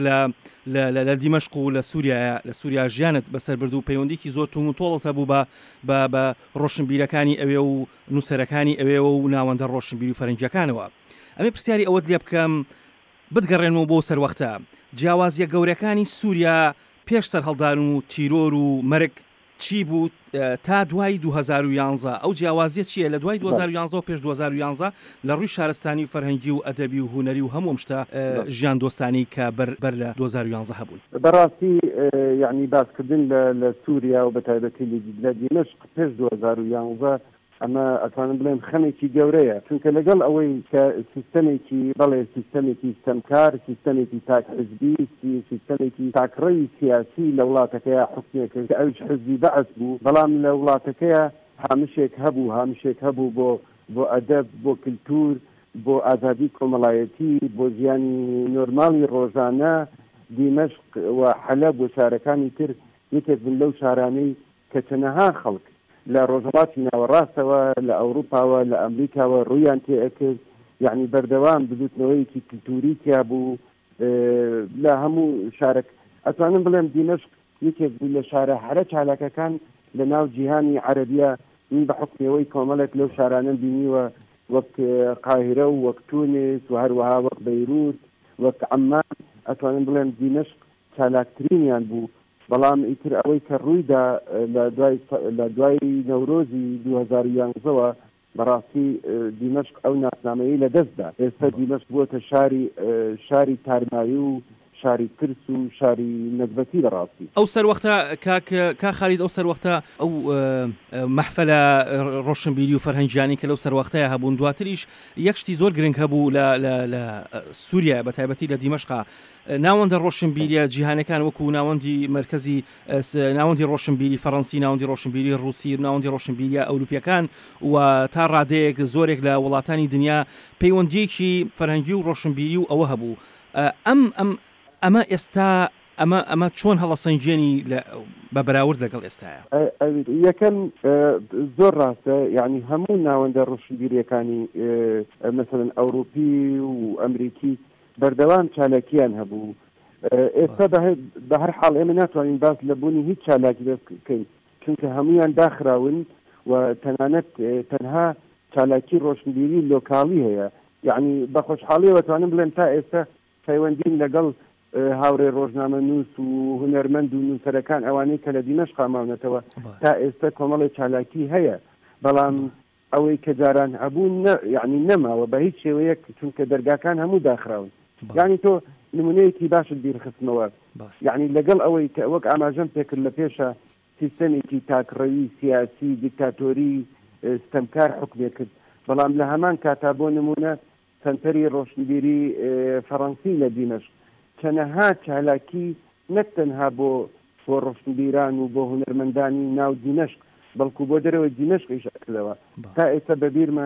لە دیمەشق و لە سووریایە لە سووریا ژیانت بەسەر برد و پەیوەندێکی زۆر توم و تۆڵتە بوو بە بە ڕۆشنبیرەکانی ئەوێ و نووسەرەکانی ئەوێەوە و ناوەندە ڕۆشنبیر و فەرنجەکانەوە. ئەمێ پرسیاری ئەوەت لێ بکەم بتگەڕێنەوە بۆ سەروەختە جیاوازیە گەورەکانی سووریا پێش سەرهەڵدان و تیرۆر و مەرگ چی بوو تا دوای دو هەزار و یانزە ئەو جیاوازیە چییە لە دوای دو هەزار و یانزە و پێش دو هەزار و یانزە لە ڕووی شارستانی فەرهەنگی و ئەدەبی و هونەری و هەموو شتە ژیان دۆستانی کە بەر لە دو هەزار و یانزە هەبوون. بەڕاستی یعنی باسکردن لە سووریا و بە تایبەتی لە دیمەشق پێش دو هەزار و یانزە ئەمە ئەتوانم بڵێم خەمێکی گەورەیە چونکە لەگەڵ ئەوەی کە سیستەمێکی بەڵێ سیستەمێکی ستەمکار سیستەمێکی تاک حزبی سیستەمێکی تاکڕەوی سیاسی لە وڵاتەکەیە حکومێکرد کە ئەوش حزبی بەعس بوو بەڵام لە وڵاتەکەیە هامشێک هەبوو هامشێک هەبوو بۆ بۆ ئەدەب بۆ کلتور بۆ ئازادی کۆمەڵایەتی بۆ ژیانی نۆرماڵی ڕۆژانە دیمەشق و حەلەب و شارەکانی تر یەکێک بن لەو شارانەی کە چەنەها خەڵک لە ڕۆژهەڵاتی ناوەڕاستەوە لە ئەوروپاوە لە ئەمریکاوە ڕوویان تێئەکرد یعنی بەردەوام بزوتنەوەیکی کلتوری تیا بوو لە هەموو شارێک ئەتوانم بڵێم دیمەشق یەکێک بوو لە شارە هەرە چالاکەکان لە ناو جیهانی عەرەبیە من بە حکمەوەی کۆمەڵێک لەو شارانە بینیوە وەک قاهرە و وەک تونس و هەروەها وەک بەیروت وەک عەمان ئەتوانم بڵێم دیمەشق چالاکترینیان بوو بەڵام ئیتر ئەوەی کە ڕوویدا لە دوای نەورۆزی دو هەزار و یانزەوە بەڕاستی دیمەشق ئەو ناسنامەیە لە دەستدا ئێستا دیمەشق بووەتە شاری شاری تارمایی و شاری ترس و شاری نەزبەتی بەڕاستی. ئەو سەروەختە کا خالید ئەو سەروەختە ئەو مەحفەلە ڕۆشنبیری و فەرهەنگیانی کە لەو سەروەختەیە هەبوون دواتریش یەک شتی زۆر گرنگ هەبوو لە سووریا بە تایبەتی لە دیمەشقا ناوەندە ڕۆشنبیریە جیهانەکان وەکو ناوەندی مرکزی ناوەندی ڕۆشنبیری فەڕەنسی ناوەندی ڕۆشنبیری ڕووسی ناوەندی ڕۆشنبیریە ئەوروپیەکان و تا ڕادەیەک زۆرێک لە وڵاتانی دنیا پەیوەندیەکی فەرهەنگی و ڕۆشنبیری و ئەوە هەبوو. ئەم ئەم ئەمە ئێستا ئەمە ئەمە چۆن هەڵەسەنگێنی بە بەراورد لەگەڵ ئێستاە یەکەم زۆر ڕاستە یعنی هەموو ناوەندە ڕۆشنبیریەکانی مەسەڵەن ئەوروپی و ئەمریکی بەردەوام چالاکیان هەبوو ئێستا بە هەر حاڵ ئێمە ناتوانین باس لە بوونی هیچ چالاکی دەست بکەین چونکە هەمویان داخراون و تەنانەت تەنها چالاکی ڕۆشنبیری لۆکاڵی هەیە یعنی بە خۆشحاڵیەوە توانم بڵێم تا ئێستا پەیوەندین لەگەڵ هاوڕێ ڕۆژنامە نووس و هونەرمەند و نووسەرەکان ئەوانەی کە لە دیمەشق ماونەتەوە تا ئێستا کۆمەڵی چالاکی هەیە بەڵام ئەوەی کە جاران هەبوو یعنی نەماوە بە هیچ شێوەیەک چونکە دەرگاکان هەموو داخراون یعنی تۆ نمونەیەکی باشت بیرخستنەوە یعنی لەگەڵ ئەوەی کە وەک ئاماژەم پێکرد لە پێشە سیستەمێکی تاکڕەوی سیاسی دیکتاتۆری ستەمکار حکومێ کرد بەڵام لە هەمان کاتا بۆ نمونە سەنتەری ڕۆشنبیری فەڕەنسی لە دیمەشق چەنەها چالاکی نەک تەنها بۆ بۆ ڕۆشنبیران و بۆ هونەرمەندانی ناو دیمەشق بەڵکو بۆ دەرەوەی دیمەشقیش ئەکردەوە تا ئێستا بەبیرمە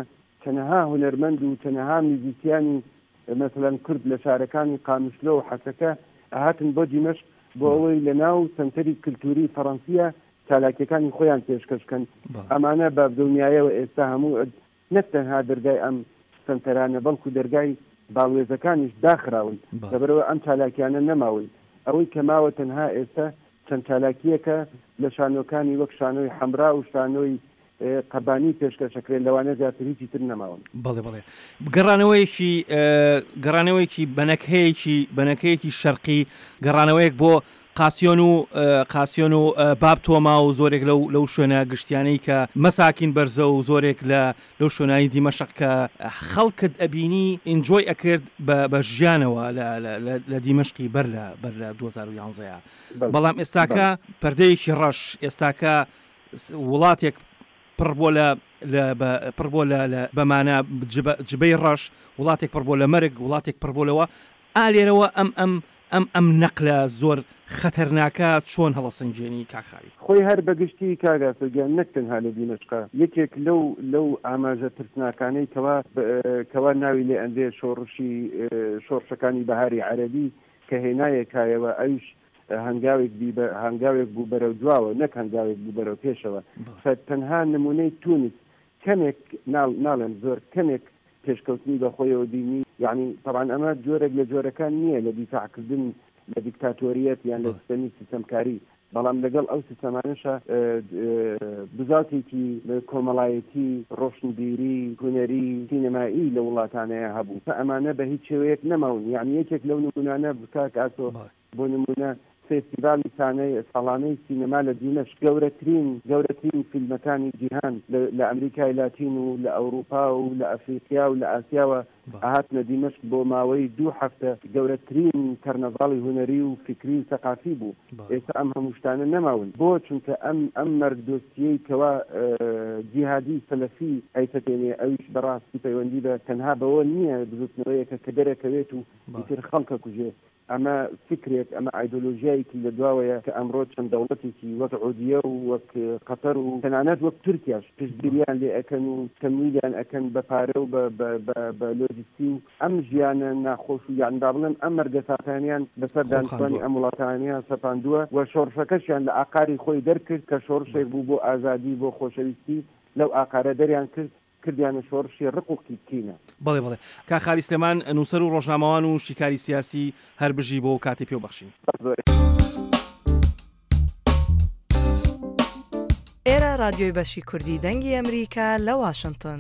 تەنەها هونەرمەند و تەنەها میزیسیانی مثلەن کورد لە شارەکانی قامشلۆ و حەسەکە ئاهاتن بۆ دیمەشق بۆ ئەوەی لە ناو سنتەری کللتوری فەڕەنسیە چالاکیەکانی خۆیان پێشکەشکەن ئەمانە بە دڵنیایەوە ئێستا هەموو نەک تەنها دەرگای ئەم سنتەرانە بەڵکو دەرگای باڵێزەکانیش داخراون لەبەرەوە ئەم چالاکیانە نەماون ئەوەی کە ماوە تەنها ئێستا چەند چالاکیەکە لە شانۆکانی وەک شانۆی حەمرا و شانۆی قەبانی پێشکەشەکرێت لەوانە زیاتر هیچی تر نەماون. بەڵێ بەڵێ گەڕانەوەیەکی گەڕانەوەیەکی بەنەکهەیەکی بەنەکەیەکی شەرقی گەڕانەوەیەک بۆ قاسیۆن و قاسیۆن و باب تۆما و زۆرێک لەو لەو شوێنە گشتیانەی کە مەساکین بەرزە و زۆرێک لە لەو شوێنایی دیمەشق کە خەڵکت ئەبینی ئینجۆی ئەکرد بە ژیانەوە لە دیمەشقی بەر لە بەر لە دوو هەزار و یانزەیە. بەڵام ئێستاکە پەردەیەکی ڕەش ئێستاکە وڵاتێک پڕ بۆ لە پڕ بۆ لە بەمانە جبەی ڕەش وڵاتێک پڕ بۆ لە مەرگ وڵاتێک پڕ بۆ لەوە ئالێرەوە ئەم ئەم ئەم ئەم نەقلە زۆر خەتەرناکە چۆن هەڵەسەنجێنی کاخاوی خۆی هەر بەگشتی کاگاسەگیان نەک تەنها لە دیمەشقا یەکێک لەو لەو ئاماژە ترسناکانەی کەوا کەوا ناوی لێ ئەندێ شۆڕشی شۆڕشەکانی بەهاری عەرەبی کە هێنایەکایەوە ئەویش هەنگاوێک هەنگاوێک بوو بەرەو دواوە نەک هەنگاوێک بوو بەرەو پێشەوە تەنها نمونەی تونس کەمێک ناڵێن زۆر کەمێک پێشکەوتنی بە خۆیەوە بینی یعنی طبعا ئەمە جۆرێک لە جۆرەکان نییە لە دیفاعکردن لە دیکتاتۆریەت یان لە سیستەمی سیستەمکاری بەڵام لەگەڵ ئەو سیستەمانەشە بزاتێکی کۆمەڵایەتی ڕۆشنبیری هونەری سینەمایی لە وڵاتانەیە هەبوو کە ئەمانە بە هیچ شێوەیەک نەماون یعنی یەکێک لەو نمونانە بکات ئاسۆ بۆ نمونە فێستیڤالی سانەی ساڵانەی سینەما لە دیمەشق گەورەترین گەورەترین فیلمەکانی جیهان لە ئەمریکای لاتین و لە ئەوروپا و لە ئەفریقیا و لە ئاسیاوە ئاهاتنە دیمەشق بۆ ماوەی دوو هەفتە گەورەترین کەرنەڤاڵی هونەری و فکری و سەقافی بوو ئێستا ئەم هەموو شتانە نەماون بۆ چونکە ئەم ئەم مەرگ دۆستیەی کەوا جیهادی سەلەفی ئەیفەتێنێ ئەویش بەڕاستی پەیوەندی بە تەنها بەوە نییە بزوتنەوەیەکە کە دەرەکەوێت و ئیتر خەڵکە کوژێ ئەمە فکرێک ئەمە ئایدۆلۆژیایەکی لە دواوەیە کە ئەمڕۆ چەند دەوڵەتێکی وەک عودیە و وەک قەتەر و تەنانەت وەک تورکیاش پشتگیریان لێ ئەکەن و تەمویلیان ئەکەن بە پارە و بە لۆجستی و ئەم ژیانە ناخۆش و یان با بڵێن ئەم مەرگە ساتانیان بەسەر دانیشتوانی ئەم وڵاتانیان سەپاندووە و شۆڕشەکەشیان لە ئاقاری خۆی دەرکرد کە شۆڕشێک بوو بۆ ئازادی بۆ خۆشەویستی لەو ئاقارە دەریان کرد کردیانە شۆڕشی ڕق و کیتکینە. بەڵێ بڵێ کاخالی سلێمان نووسەر و ڕۆژنامەوان و شیکاری سیاسی هەر بژی بۆ کاتی پێ بەخشین. ئێرە رادیۆی بەشی کوردی دەنگی ئەمریکا لە واشنگتن.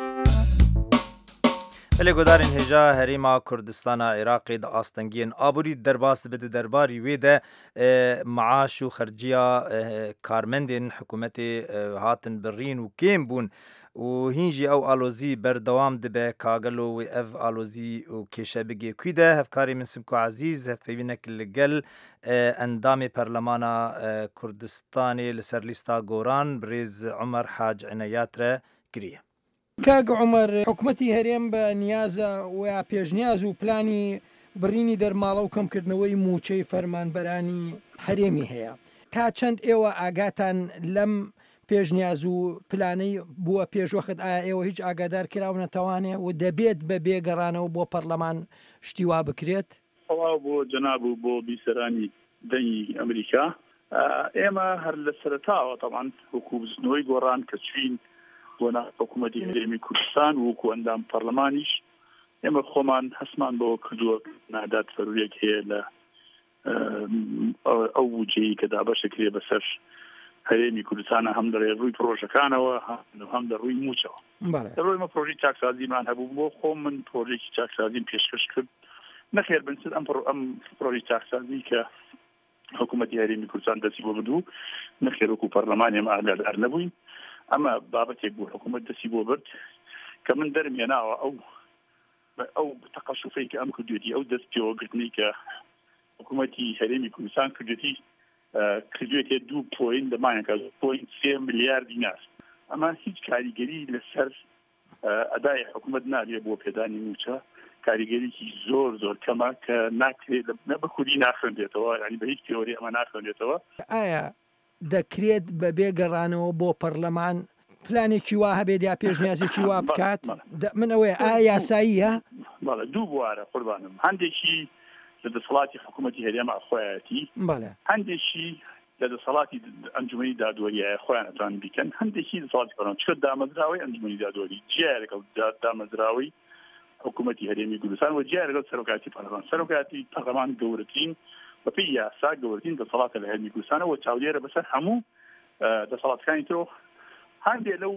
لە گۆدارین هێژا هەرێما کوردستانە عێراقی دا ئاستەنگیên ئابووری دەرباس بده دەرباری wê de معاش û xerciya karmendên hikûmetê hatin birîn û kêm bûn û hîn jî ew alozî berdewam dibe kagelo wê ev alozî û kêşebigê kû de hevkarê min Simko Ezîz hevpeyvînek li gel endamê Perlemana Kurdistanê li ser lîsta goran birêz Umer Hac Eneyat re kiriye. کاگ عمەر حکوومەتی هەرێم بە نیازە و پێشنیاز و پلانی بڕینی دەرماڵە و کەمکردنەوەی موچەی فەرمانبەرانی هەرێمی هەیە تا چەند ئێوە ئاگاتان لەم پێشنیاز و پلانەی بووە پێشوەخت ئایا ئێوە هیچ ئاگادار کراو نەتەوانێ و دەبێت بە بێگەڕانەوە بۆ پەرلەمان شتیوا بکرێت ئەوا بۆ جەناب و بۆ بیسەرانی دەنگی ئەمریکا ئێمە هەر لە سەرەتاوە تەمان وەکو بزنەوەی گۆڕان کە چوین بۆ حکوومەتی هەرێمی کوردستان وەکو ئەندام پەرلەمانیش ئێمە خۆمان هەسمان بەوە کردووە نادات فەرورێک هەیە لە ئەو بودجەیە کە دابەشەکرێ بەسەر هەرێمی کوردستانە هەم دەڕێ ڕووی پرۆژەکانەوە هەم دەڕووی موچەوە دەڕۆی مە پرۆژی چاکسازیمان هەبوو بۆ خۆم من پرۆژێکی چاکسازیم پێشکەش کرد نەخێر بنسد ئەم ئەم پرۆژی چاکسازی کە حکوومەتی هەرێمی کوردستان دەستی بۆ بردوو نەخێر وەکو پەرلەمانی ئێمە ئاگادار نەبووین ئەمە بابەتێک بوو حکوومەت دەستی بۆ برد کە من دەرمێناوە ئەو ئەو تەقەشوفەی کە ئەم کردوێتی ئەو دەست پێوەگرتنی کە حکوومەتی هەرێمی کوردستان کردوێتی کردوێتێ دوو پۆین دەمانەکە پۆین سێ ملیار دینار ئەمە هیچ کاریگەری لەسەر ئەدای حکوومەت نابێ بۆ پێدانی موچە کاریگەریکی زۆر زۆر کەمە کە ناکرێت نە بە کوردی ناخوێندێتەوە یعنی بە هیچ تێۆری ئەمە ناخوێندێتەوە. ئایا دەکرێت بە بێگەڕانەوە بۆ پەرلەمان پلانێکی وا هەبێت یا پێشنیازێکی وا بکات من ئەوەیە ئایا یاساییە دوو بوارە قوربانم هەندێکی لە دەسەڵاتی حکوومەتی هەرێمە خۆیەتی هەندێکی لە دەسەڵاتی ئەنجومەنی دادوەریە خۆیان ئەتوان بیکەن هەندێکی دەسەڵاتی کۆرن چکە دامەزراوەی ئەنجومەنی دادوەری جیا لەگەڵ دامەزراوەی حکوومەتی هەرێمی کوردستان و جیا لەگەڵ سەرۆکاتی پەرلەمان سەرۆکاتی پەرلەمان گەورەترین بەپێی یاسا گەورەترین دەسەڵاتە لە هەرێمی کوردستانەوە چاودێرە بەسەر هەموو دەسەڵاتەکانی تۆ هەندێک لەو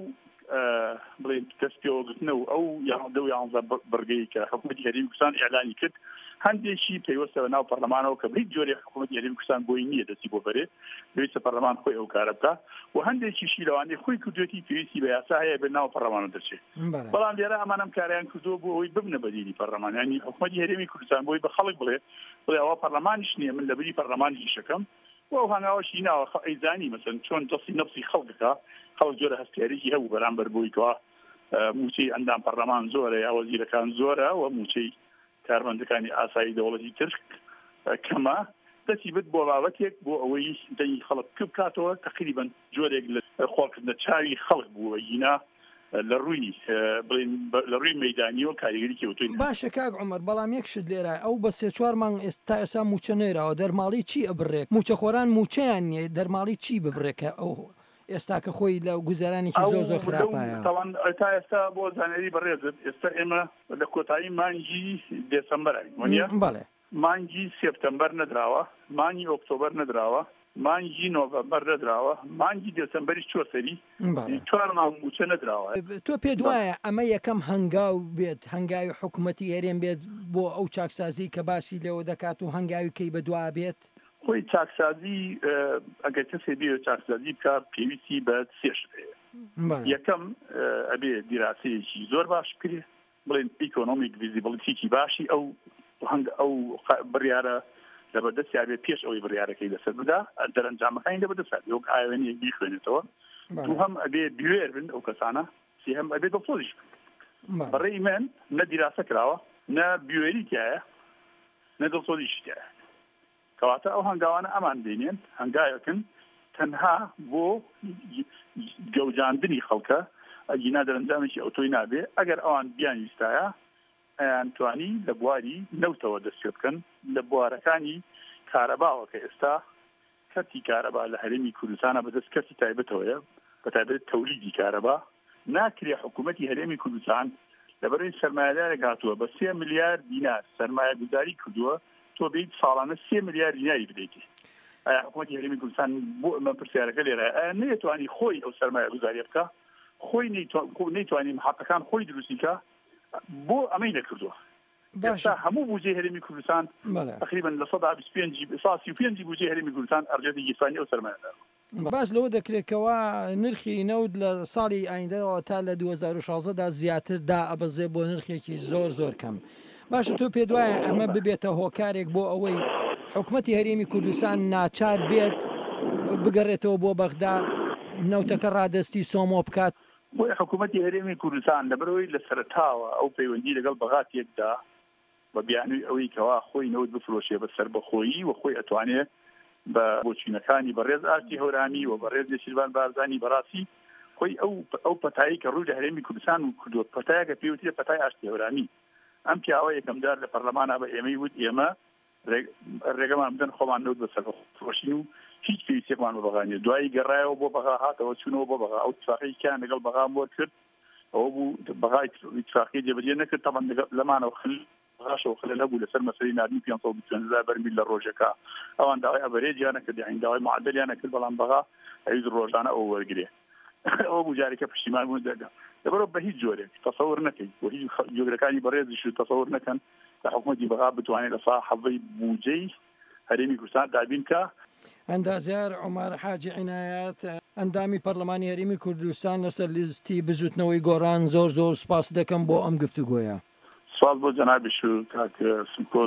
بڵێن دەستپێوەگرتنەوە ئەو یاندە و یانزە بەرگەی کە حکوومەتی هەرێمی کوردستان ئیعلانی کرد هەندێکی پەیوەستە ناو پەرلەمانەوە کە هیچ جۆرێک حکوومەتی هەرێمی کوردستان بۆی نییە دەستی بۆ بەرێ پێویستە پەرلەمان خۆی ئەو کارە بکات و هەندێکیشی لەوانەیە خۆی کردوێتی پێویستی بە یاسا هەیە بە ناو پەرلەمانە دەچێت بەڵام لێرە ئەمانم کاریان کردووە بۆ ئەوەی ببنە بەدیری پەرلەمان ینی حکوومەتی هەرێمی کوردستان بۆی بە خەڵک بڵێ بڵێ ئەوە پەرلەمانیش نییە من لەبەری پەرلەمانی شەکەم و ئەو هەنگاوەشی ناوە ئەیزانی مەسەن چۆن دەستی نەفسی خەڵکەکە خەڵک جۆرە هەستیارێکی هەبوو بەرامبەر بۆی کەوا موچەی ئەندام پەرلەمان زۆرە یا وەزیرەکان زۆرە و موچەی کارمەندەکانی ئاسایی دەوڵەتی ترک کەمە دەستی بێت بۆ بابەتێک بۆ ئەوەی دەی خەڵک بکاتەوە تقریباً جۆرێک لە خۆڵکردنە چاوی خەڵک بووە ینا لە ڕووی لە ڕووی مەیدانیەوە کاریگەری کەوتوین باشە کاک عومەر بەڵام یەک شت لێرە ئەو بە سێ چوار مانگ ئێستا ئێستا موچە نێراوە دەرماڵی چی ئەبڕێک موچەخۆران موچەیان نیە دەرماڵی چی ببڕێکە ئەو ئێستا کە خۆی لە گوزارانێکی زۆر زۆر خراپایە تا ئێستا بۆ زانێری بەڕێزت ئێستا ئێمە لە کۆتایی مانگی دێسەمبەرین وانە بەڵێ مانگی سێپتەمبەر نەدراوە مانگی ئۆکتۆبەر نەدراوە مانگی نۆڤەمبەر نەدراوە مانگی دێسەمبەری چۆسەری چوار مانگ موچە نەدراوە تۆ پێ دوایە ئەمە یەکەم هەنگاو بێت هەنگاوی حکوومەتی هەرێم بێت بۆ ئەو چاکسازی کە باسی لەوە دەکات و هەنگاوی کەی بەدوا بێت خۆی چاکسازی ئەگەر کەسێ بێ چاکسازی بکات پێویستی بە سێ شت هەیە یەکەم ئەبێ دیراسەیەکی زۆر باش بکرێ بڵێن ئیکۆنۆمیک ڤیزیبڵیتیکی باشی ئەو هەنگ ئەو بڕیارە لەبەردەستی بێ پێش ئەوەی بڕیارەکەی لەسەر بدا دەرەنجامەکانی لەبەردەست وەک ئاوێنەیەک بیخوێنێتەوە دوو هەم ئەبێ بوێر بن ئەو کەسانە سێهەم ئەبێ دڵسۆزیش بن بەڕێی من نە دیراسە کراوە نە بوێری تایە نە دڵسۆزیش تایە کەواتە ئەو هەنگاوانە ئەمان بینێن هەنگاوێکن تەنها بۆ گەوجاندنی خەڵکە ئەگینا دەرەنجامێکی ئەوتۆی نابێ ئەگەر ئەوان بیانویستایە ئەیان توانی لە بواری نەوتەوە دەست پێ بکەن لە بوارەکانی کارەباوە کە ئێستا کەرتی کارەبا لە هەرێمی کوردستانە بەدەست کەرتی تایبەتەوەیە بە تایبەت تەولیدی کارەبا ناکرێ حکوومەتی هەرێمی کوردستان لەبەرەوەی سەرمایەدارێک هاتووە بە سێ ملیار دینار سەرمایە گوزاری کردووە تۆ بێیت ساڵانە سێ ملیار دیناری بدەیتی ئایا حکوومەتی هەرێمی کوردستان بۆ ئەمە پرسیارەکە لێرە ئایا نەیەتوانی خۆی ئەو سەرمایە گوزاریە بکە خۆی نەیتوانی محەقەکان خۆی دروستیکە بۆ ئەمەی نەکردووە ئێستا هەموو بودجێ هەرێمی کوردستان تقریبا لە سەد بیست و پێنج سی و پێنج بودجێ هەرێمی کوردستان ئەرجێتی گیرفانی ئەو سەرمایەدار باش لەوە دەکرێتەوە نرخی نەوت لە ساڵی ئایندەوە تا لە دوو هەزار و شازدەدا زیاتر دا ئەبەزێ بۆ نرخێکی زۆر زۆر کەم باشە تۆ پێ دوایە ئەمە ببێتە هۆکارێک بۆ ئەوەی حکوومەتی هەرێمی کوردستان ناچار بێت بگەڕێتەوە بۆ بەغداد نەوتەکە ڕادستی سۆمۆ بکات بۆی حکوومەتی هەرێمی کوردستان لەبەرەوەی لە سەرتاوە ئەو پەیوەندی لەگەڵ بەغاتێکدا بە بیانووی ئەوەی کەوا خۆی نەوت بفرۆشێ بە سەربەخۆیی و خۆی ئەتوانێت بە بۆچینەکانی بەڕێز ئارتی هەورامی و بەڕێز نێچیروان بارزانی بەڕاستی خۆی ئەو ئەو پەتایی کە ڕووی لە هەرێمی کوردستان و کردووە پەتایەکە پێوترێ پەتای ئارتی هەورامی ئەم پیاوە یەکەمدار لە پەرلەمانە بە ئێمەی وت ئێمە ڕێگەمان بدەن خۆمان نەوت بە سەربەخۆشین و هیچ پێویستێکمان بە بەغانێ دوایی گەڕایەوە بۆ بەغا هاتەوە چوونەوە بۆ بەغا ئەو اتفاقیەکیان لەگەڵ بەغام بۆ کرد ئەوە بوو بەغای اتفاقی جێبەجێ نەکرد تەمەن لەمانەوە خل بەغاشەوە خلل هەبوو لەسەر مەسەلەی نردنی پێنج سەد و بیست و پێنج هەزار بەرمیل لە ڕۆژەکە ئەوان داوای ئەڤەرێجیان نەکرد یعنی داوای معدەلیان نەکرد بەڵام بەغا ئەویست ڕۆژانە ئەوە وەرگرێ ئەوە بوو جارێکە پشتیمان بوون دەرگا لەبەرەوە بە هیچ جۆرێک تەسەوور نەکەیت بۆ هیچ جۆگرەکانی بەڕێزیش تەسەوور نەکەن کە حکوومەتی بەغا بتوانێت لە ساحەڤەی بودجەی هەرێمی کوردستان دابین کە ئەندازیار عومەر حاجی عنایەت ئەندامی پەرلەمانی هەرێمی کوردستان لەسەر لیستی بزوتنەوەی گۆڕان زۆر زۆر سپاس دەکەم بۆ ئەم گفتوگۆیە سوال بۆ جەنابی شو کاکە سمکۆ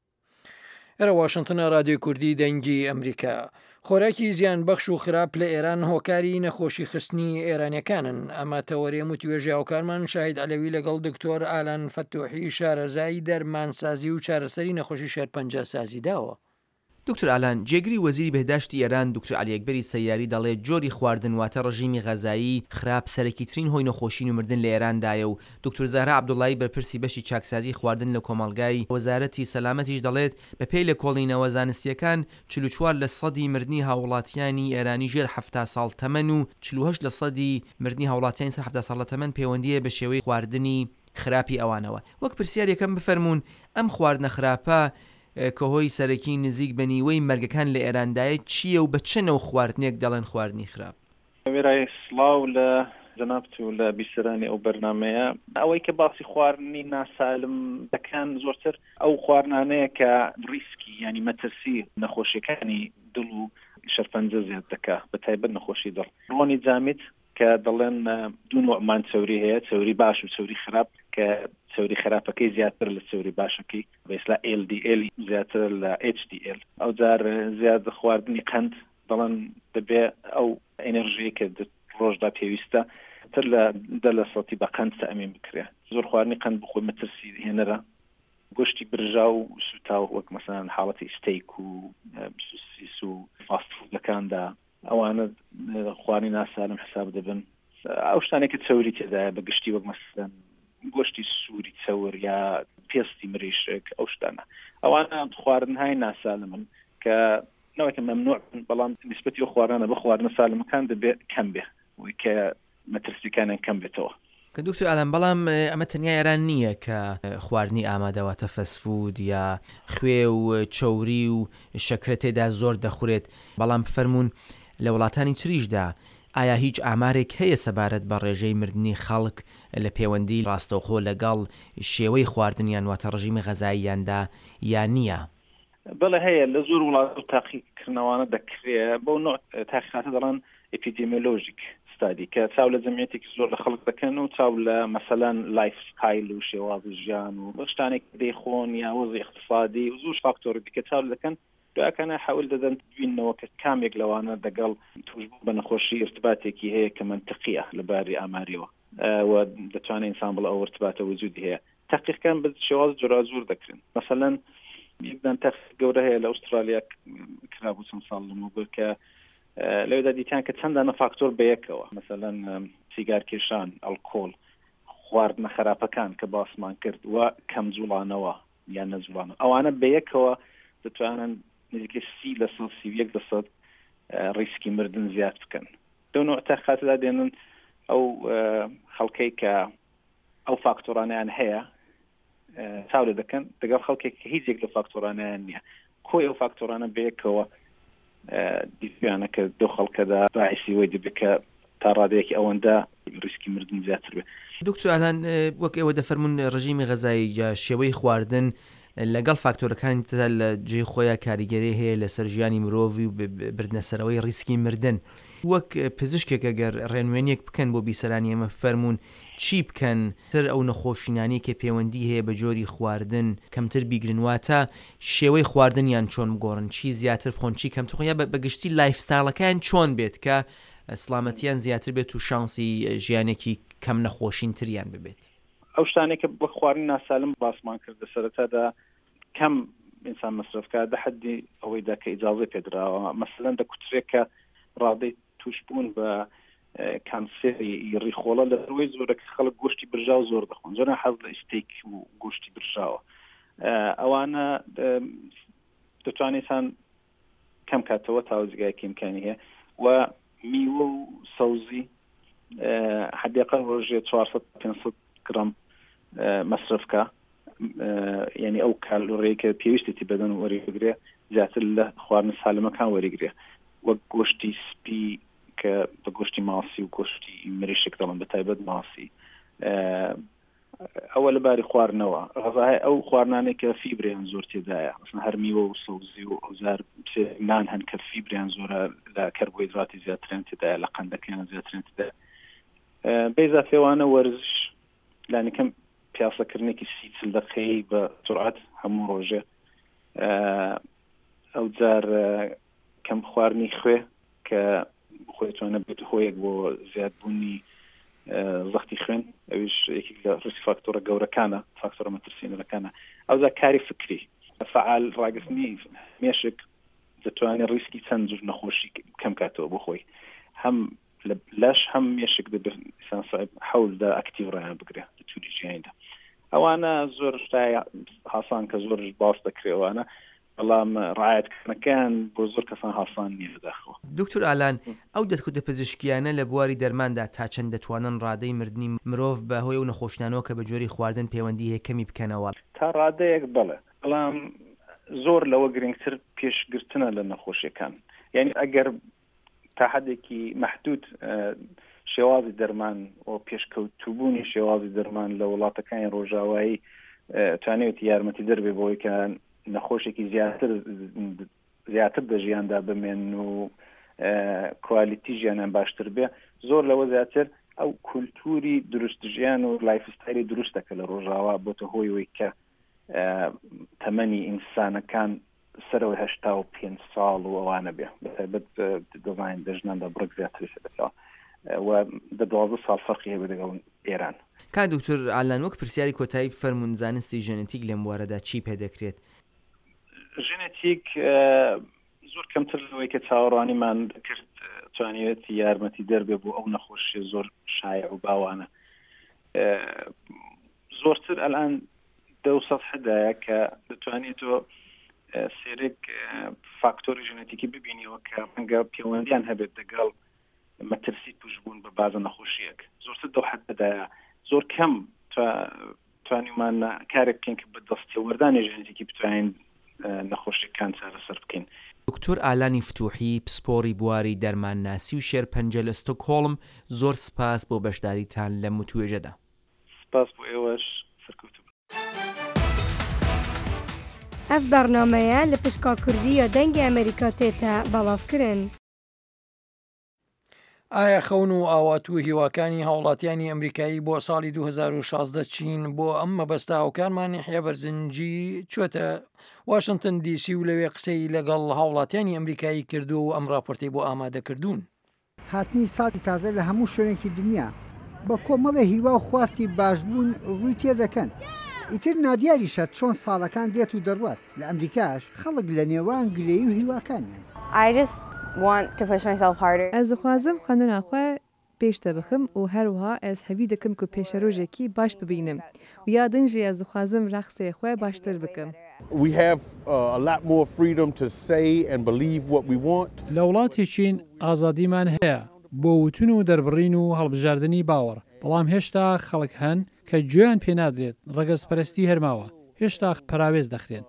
ئێرە واشنگتنە رادیۆی کوردی دەنگی ئەمریکا خۆراکی زیان بەخش و خراپ لە ئێران هۆکاری نەخۆشی خستنی ئێرانیەکانن ئەمە تەوەریە و توێژی هاوکارمان شاهید عەلەوی لەگەڵ دکتۆر ئالان فەتوحی شارەزایی دەرمانسازی و چارەسەری نەخۆشی شێرپەنجە سازی داوە دکتۆر ئالان جێگری وەزیری بەهداشتی ئێران دکتۆر عەلی ئەکبەری سەیاری دەڵێت جۆری خواردن واتە ڕژیمی غەزایی خراپ سەرەکیترین هۆی نەخۆشین و مردن لە ئێرandایە و دکتۆر زارا عەبدوڵڵایی بەرپرسی بەشی چاکسازی خواردن لە کۆمەڵگای وەزارەتی سەلامەتیش دەڵێت بەپێی لە کۆڵینەوە زانستیەکان چل و چوار لە سەدی مردنی هاوڵاتیانی ئێرانی ژێر هەفتا ساڵ تەمەن و چل و هەشت لە سەدی مردنی هاوڵاتیانی سەر هەفتا ساڵ لە تەمەن پەیوەندیە بە شێوەی خواردنی خراپی ئەوانەوە. وەک پرسیار یەکەم بفەرمونون ئەم خواردنە خراپە کە هۆی سەرەکی نزیک بە نیوەی مەرگەکان لە ئێرandایە چییە و بە چ نەو خواردنێک دەڵێن خواردنی خراپ؟ وێرای سڵاو لە جەنابەت و لە بیسەرانی ئەو بەرنامەیە ئەوەی کە باسی خواردنی ناسالم دەکەن زۆرتر ئەو خواردنانەیە کە ریسکی ینی مەترسی نەخۆشیەکانی دڵ و شەرپەنجە زیاد دەکا بە تایبەت نەخۆشی دڵ. ڕۆنی جامیت کە دەڵێن دوو نوعمان چەوری هەیە، چەوری باش و چەوری خراپ کە چەوری خراپەکەی زیاتر لە چەوری باشەکەی بەئیسلا ئێل دی ئێل زیاتر لە ئێچ دی ئێل. ئەو جار زیاد خواردنی قەند دەڵێن دەبێ ئەو ئەنێرژی کە ڕۆژدا پێویستە تر لە دە لە سەتی بە قەند تەئەمین بکرێ. زۆر خواردنی قەند بخۆی مەترسی هێنەرە. گۆشتی برژا و سوتا وەک مەسەلەن حاڵەتی ستەیک و سوسیس و فاست فودەکاندا ئەوانە خواردنی ناسالم حساب دەبن. ئەو شتانێک کە چەوری تێدایە بە گشتی وەک مەسەلەن گۆشتی سووری چەور یا پێستی مریشک ئەو شتانە ئەوانە خواردنهای ناسالمن کە نەوەکە مەمنوع بەڵام نسبەتی ئەو خواردنە بە خواردنە سالمەکان دەبێت کەم بێ وی کە مەترسیەکانیان کەم بێتەوە. کە دکتۆر ئالان بەڵام ئەمە تەنیا ئێران نییە کە خواردنی ئامادەواتە فەسفود یا خوێ و چەوری و شەکرە تێدا زۆر دەخورێت، بەڵام بفەرمونون لە وڵاتانی تریشدا ئایا هیچ ئامارێک هەیە سەبارەت بە ڕێژەی مردنی خەڵک لە پەیوەندی ڕاستەوخۆ لەگەڵ شێوەی خواردنیان واتە ڕژیمی غەزاییاندا یان نییە؟ بەڵێ هەیە لە زۆر وڵات و تاقیکردنەوەوانە دەکرێت بۆ نوع تاقیقاتە دەڵێن ئێپیدیمیۆلۆژیک ستادی کە چاو لە جەمیەتێکی زۆر لە خەڵک دەکەن و چاو لە مەسەلەن لایف سکایل و شێوازی ژیان و بە شتانێک دەیخۆن یا وەزی اقتصادی و زۆر فاکتۆر دیکە چاو دەکەن دوکانە حاول دەدەن ببینەوە کە کامێک لەوانە دەگەڵ توشبوو بە نەخۆشی ارتباطێکی هەیە کە منطقیە لەباری ئاماریەوە و دەتوانێت ئینسان بڵێ ئەو ارتباطە وجودی هەیە. تحقیقەکان بە شێواز جۆرا-جۆر دەکرێن. مەسەلەن یەکدان تحقیق گەورە هەیە لە ئوسترالیا کرابوو چەند ساڵ لەمەوبەر کە لەوێدا دیتیان کە چەندانە فاکتۆر بەیەکەوە مەسەلەن سیگارکێشان، ئەڵکۆڵ، خواردنە خراپەکان کە باسمان کرد و کەم جوڵانەوە یان نەجوڵانەوە ئەوانە بەیەکەوە دەتوانن نزیکە سی لە سەد سی و یەک دەسەد ریسکی مردن زیاد بکەن. دو نوع تحقیقاتدا دێنن ئەو خەڵکەی کە ئەو فاکتۆرانیان هەیە چاو لێ دەکەن دەگەڵ خەڵکێک کە هیچ یەک لە فاکتۆرانیان نییە، کۆی ئەو فاکتۆرانە بەیەکەوە دیپیانە کە دو خەڵکەدا باعثی وەی دەبێت کە تا ڕادەیەکی ئەوەندا ریسکی مردن زیاتر بێت. دکتۆر ئالان وەک ئێوە دەفەرمون ڕژیمی غەزایی یا شێوەی خواردن لەگەڵ فاکتۆرەکانی تردا لە جێی خۆیان کاریگەری هەیە لەسەر ژیانی مرۆڤی و بردنەسەرەوەی ریسکی مردن. وەک پزیشکێک ئەگەر ڕێنموێنیەک بکەن بۆ بیسەرانی ئێمە فەرمونون چی بکەن تر ئەو نەخۆشینانی کە پەیوەندی هەیە بە جۆری خواردن کەمتر بیگرن، واتە شێوەی خواردنیان چۆن بگۆڕن، چی زیاتر بخۆن چی کەم تخۆن، یا بەگشتی لایفستایلەکان چۆن بێت کە سلامەتیان زیاتر بێت و شانسی ژیانێکی کەم نەخۆشین تریان ببێت. ئەو شتانێکە بە خواردنی ناسالم باسمان کردە سەرەتادا کەم ئینسان مەصرفکە دە حەدی ئەوەیدا کە ئیجازە پێدراوە. مەسەلەن دەکوترێت کە ڕادەی توشبوون بە کانسێری ڕیخۆڵە لە ڕووی زۆرەکە خەڵک گۆشتی برژاو زۆر دەخۆن، زۆر حەز لە ئیستێک و گۆشتی برژاوە. ئەوانە دەتوانێتان کەم کاتەوە تاوزگایەکی ئیمکانی هەیە و میوە و سەوزی حەدیقە ڕۆژێ چوارسەد پێنجسەد گرام مەصرفکە، یعنی ئەو کالۆڕەیەکە پێویستێتی بەدەن وەریگرێ زیاتر لە خواردنە سالمەکان وەریگرێ، وەک گۆشتی سپی کە بە گۆشتی ماسی و گۆشتی مریشک دەڵێن بە تایبەت ماسی. ئەوە لەباری خواردنەوە غەزای ئەو خواردنانێک کە فیبریان زۆر تێدایە، مثلا هەر میوە و سەوزی و ئەوزار نان هەن کە فیبریان زۆرە لە کەربۆهیدراتی زیاتریان تێدایە، لە قەندەکەیان زیاتریان تێدایە. بەیزافێوانە وەرزش لانیکەم پیاسەکردنێکی سی چل دەقەیە بە سرعەت هەموو ڕۆژێ، ئەو جار کەم خواردنی خوێ کە خۆیتوانە بێت هۆیەک بۆ زیادبوونی زەختی خوێن، ئەویش یەکێک لە ڕیسک فاکتۆرە گەورەکانە، فاکتۆرە مەترسینەکانە. ئەو جار کاری فکری فعال ڕاگررتنی مێشک دەتوانێت ڕیسکی چەند جور نەخۆشی کەم کاتەوە بۆ خۆی هەم لەش هەم مێشک دەبێت حەولدا ئەکتیڤ ڕایان بگرێت لە تووری ژیانیدا ئەوانە زۆر هاسان کە زۆر باس دەکرێوانە بەڵام ڕایەتکردنەکان بۆ زۆر کەسان هاسان نییە بەداخەوە. دکتۆر ئالان ئەو دەستکەوتە پزیشکیانە لە بواری دەرماندا تا چەند دەتوانن ڕادەی مردنی مرۆڤ بەهۆی ئەو نەخۆشیانەوە کە بە جۆری خواردن پەیوەندی هەیە کەمی بکەنەوە؟ تا ڕادەیەک بەڵێ بەڵام زۆر لەوە گرنگتر پێشگرتنە لە نەخۆشیەکان یعنی ئەگەر تا حدێکی مەحدود شێوازی دەرمان و پێشکەوتوبوونی شێوازی دەرمان لە وڵاتەکانی ڕۆژاوایی توانێت یارمەتی دەربێ بۆی کە نەخۆشێکی زیاتر زیاتر لە ژیاندا بمێن و کوالیتی ژیانیان باشتر بێ زۆر لەوە زیاتر ئەو کولتوری دروست ژیان و لایفستایلی دروستەکە لە ڕۆژاوا بۆتە هۆی وی کە تەمەنی ئینسانەکان سەرەوەی هەشتا و پێنج ساڵ و ئەوانە بێ بەتایبەت دەزانین دەژناندا بڕک زیاتری دەکەوە و دە دوازدە ساڵ فەرقی هەیە لەگەڵ ئێران. کا دکتۆر ئالان وەک پرسیاری کۆتایی فەرموون زانستی ژێنێتیک لەم بوارەدا چی پێدەکرێت؟ ژێنێتیک زۆر کەمتر لەوەی کە چاوەڕوانیمان دەکرد توانێت یارمەتی دەربێ بۆ ئەو نەخۆشیە زۆر شایع و باوانە زۆرتر ئەلان دەوسەد حدایە کە دەتوانێتەوە سێرێک فاکتۆری ژێنێتیکی ببینیەوە کە ڕەنگە پەیوەندیان هەبێت دەگەڵ مەترسی توشبوون بە بازە نەخۆشیەک زۆرتر دەو حدەدایە زۆر کەم توانیمان کارێک بکەین کە بە دەستێوەردانی ژێنێتیکی بتوانین نەخۆشیەکان چارەسەر بکەین. دکتۆر ئالانی فتوحی پسپۆری بواری دەرمانناسی و شێرپەنجە لە ستۆکهۆڵم زۆر سپاس بۆ بەشداریتان لە متوێژەدا. سپاس بۆ ئێوەش سەرکەوتوو. ئەف بەرنامەیە لە پشکا کوردیە دەنگی ئەمریکا تێتە بەڵاوکردن. ئایا خەون و ئاواتوو هیواکانی هاوڵاتیانی ئەمریکایی بۆ ساڵی دوو هەزار و شازدە چین بۆ ئەم مەبەستا هاوکارمان یحیە بەرزنجی چۆتە واشنگتن دی سی و لەوێ قسەی لەگەڵ هاوڵاتیانی ئەمریکایی کردو و ئەم راپۆرتەی بۆ ئامادەکردوون. هاتنی ساڵی تازە لە هەموو شوێنێکی دنیا بە کۆمەڵی هیوا و خواستی باشبوون ڕووی تێدەکەن. ئیتر نادیاریشە چۆن ساڵەکان دێت و دەڕوات لە ئەمریکاش خەڵک لە نێوان گلەی و هیواکانیان. Ez dixwazim xwendina xwe pêş te bixim û her wiha ez hevî dikim ku pêşerojekî baş bibînim. Ya din jî ez dixwazim rexsê xwe baştir bikim. We have uh, a lot more freedom to say and believe what we want. لە وڵاتی چین ئازادیمان هەیە بۆ وتون و دەربڕین و هەڵبژاردننی باوەڕ بەڵام هێشتا خەڵک هەن کە گوێیان پێ نادرێت ڕەگەزپەرستی هەرماوە هێشتا پراوێز دەخرێن.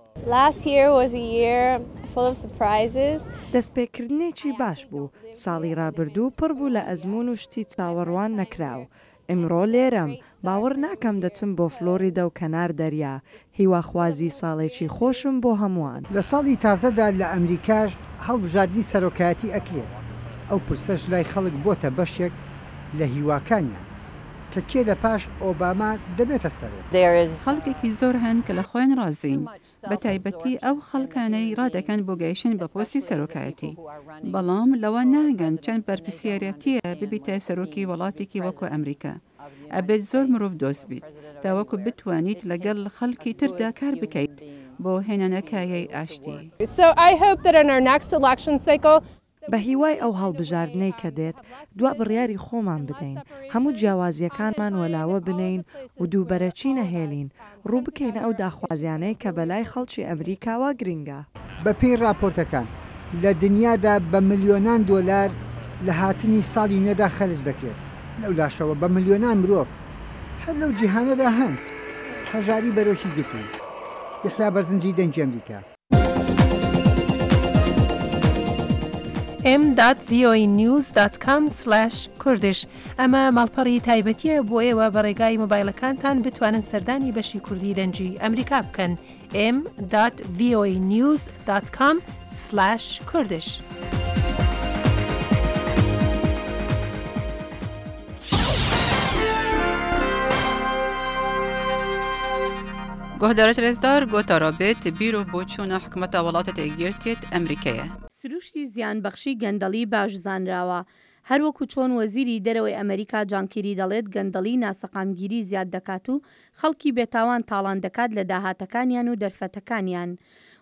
دەستپێکردنێکی باش بوو ساڵی ڕابردوو پڕ بوو لە ئەزمون و شتی چاوەڕوان نەکراو. ئمڕۆ لێرەم باوەڕ ناکەم دەچم بۆ فلۆریدا و کەنار دەریا هیواخوازی ساڵێکی خۆشم بۆ هەمووان. لە ساڵی تازەدا لە ئەمریکاش هەڵبژاردننی سەرۆکایەتی ئەکرێت ئەو پرسەش لای خەڵک بۆتە بەشێک لە هیواکانیان کە کێ لە پاش ئۆباما دەبێتە سەرۆک. خەڵکێکی زۆر هەن کە لە خۆیان ڕازین بە تایبەتی ئەو خەڵکانەی ڕادەکەن بۆ گەیشتن بە پۆستی سەرۆکایەتی بەڵام لەوە ناگەن چەند بەرپرسیارەتیە ببیتە سەرۆکی وڵاتێکی وەکو ئەمریکا ئەبێت زۆر مرۆڤ دۆست بیت تاوەکو بتوانیت لەگەڵ خەڵکی تردا کار بکەیت بۆ هێنانەکایەی ئاشتی. بە هیوای ئەو هەڵبژاردنەی کە دێت دوا بڕیاری خۆمان بدەین هەموو جیاوازیەکانمان وەلاوە بنین و دووبەرەچی نەهێلین ڕوو بکەین ئەو داخوازیانەی کە بەلای خەڵکی ئەمریکاوە گرنگە. بە پێی راپۆرتەکان لە دنیادا بە ملیۆنان دۆلار لە هاتنی ساڵی نەدا خەرج دەکرێت لەو لاشەوە بە ملیۆنان مرۆڤ هەر لەو جیهانەدا هەن هەژاری بەرەوشی گرتوون. یحیا بەرزنجی دەنگی ئەمریکا. ام دات وی او ای نیوز دات کام سلاش کوردش ئەمە ماڵپەڕی تایبەتیە بۆ ئێوە بە ڕێگای مۆبایلەکانتان بتوانن سەردانی بەشی کوردی دەنجی ئەمریکا بکەن. ام دات وی او ای نیوز دات کام سلاش کوردش. گۆهدارە رێزدار گۆتارا بێت بیرۆ بۆ چوونە حکومەتە وڵاتە تێگیرتێت ئەمریکایە. سروشتی زیانبەخشی گەندەڵی باش زانراوە. هەروەکو چۆن وەزیری دەرەوەی ئەمریکا جانکیری دەڵێت گەندەڵی ناسەقامگیری زیاد دەکات و خەڵکی بێتاوان تاڵان دەکات لە داهاتەکانیان و دەرفەتەکانیان.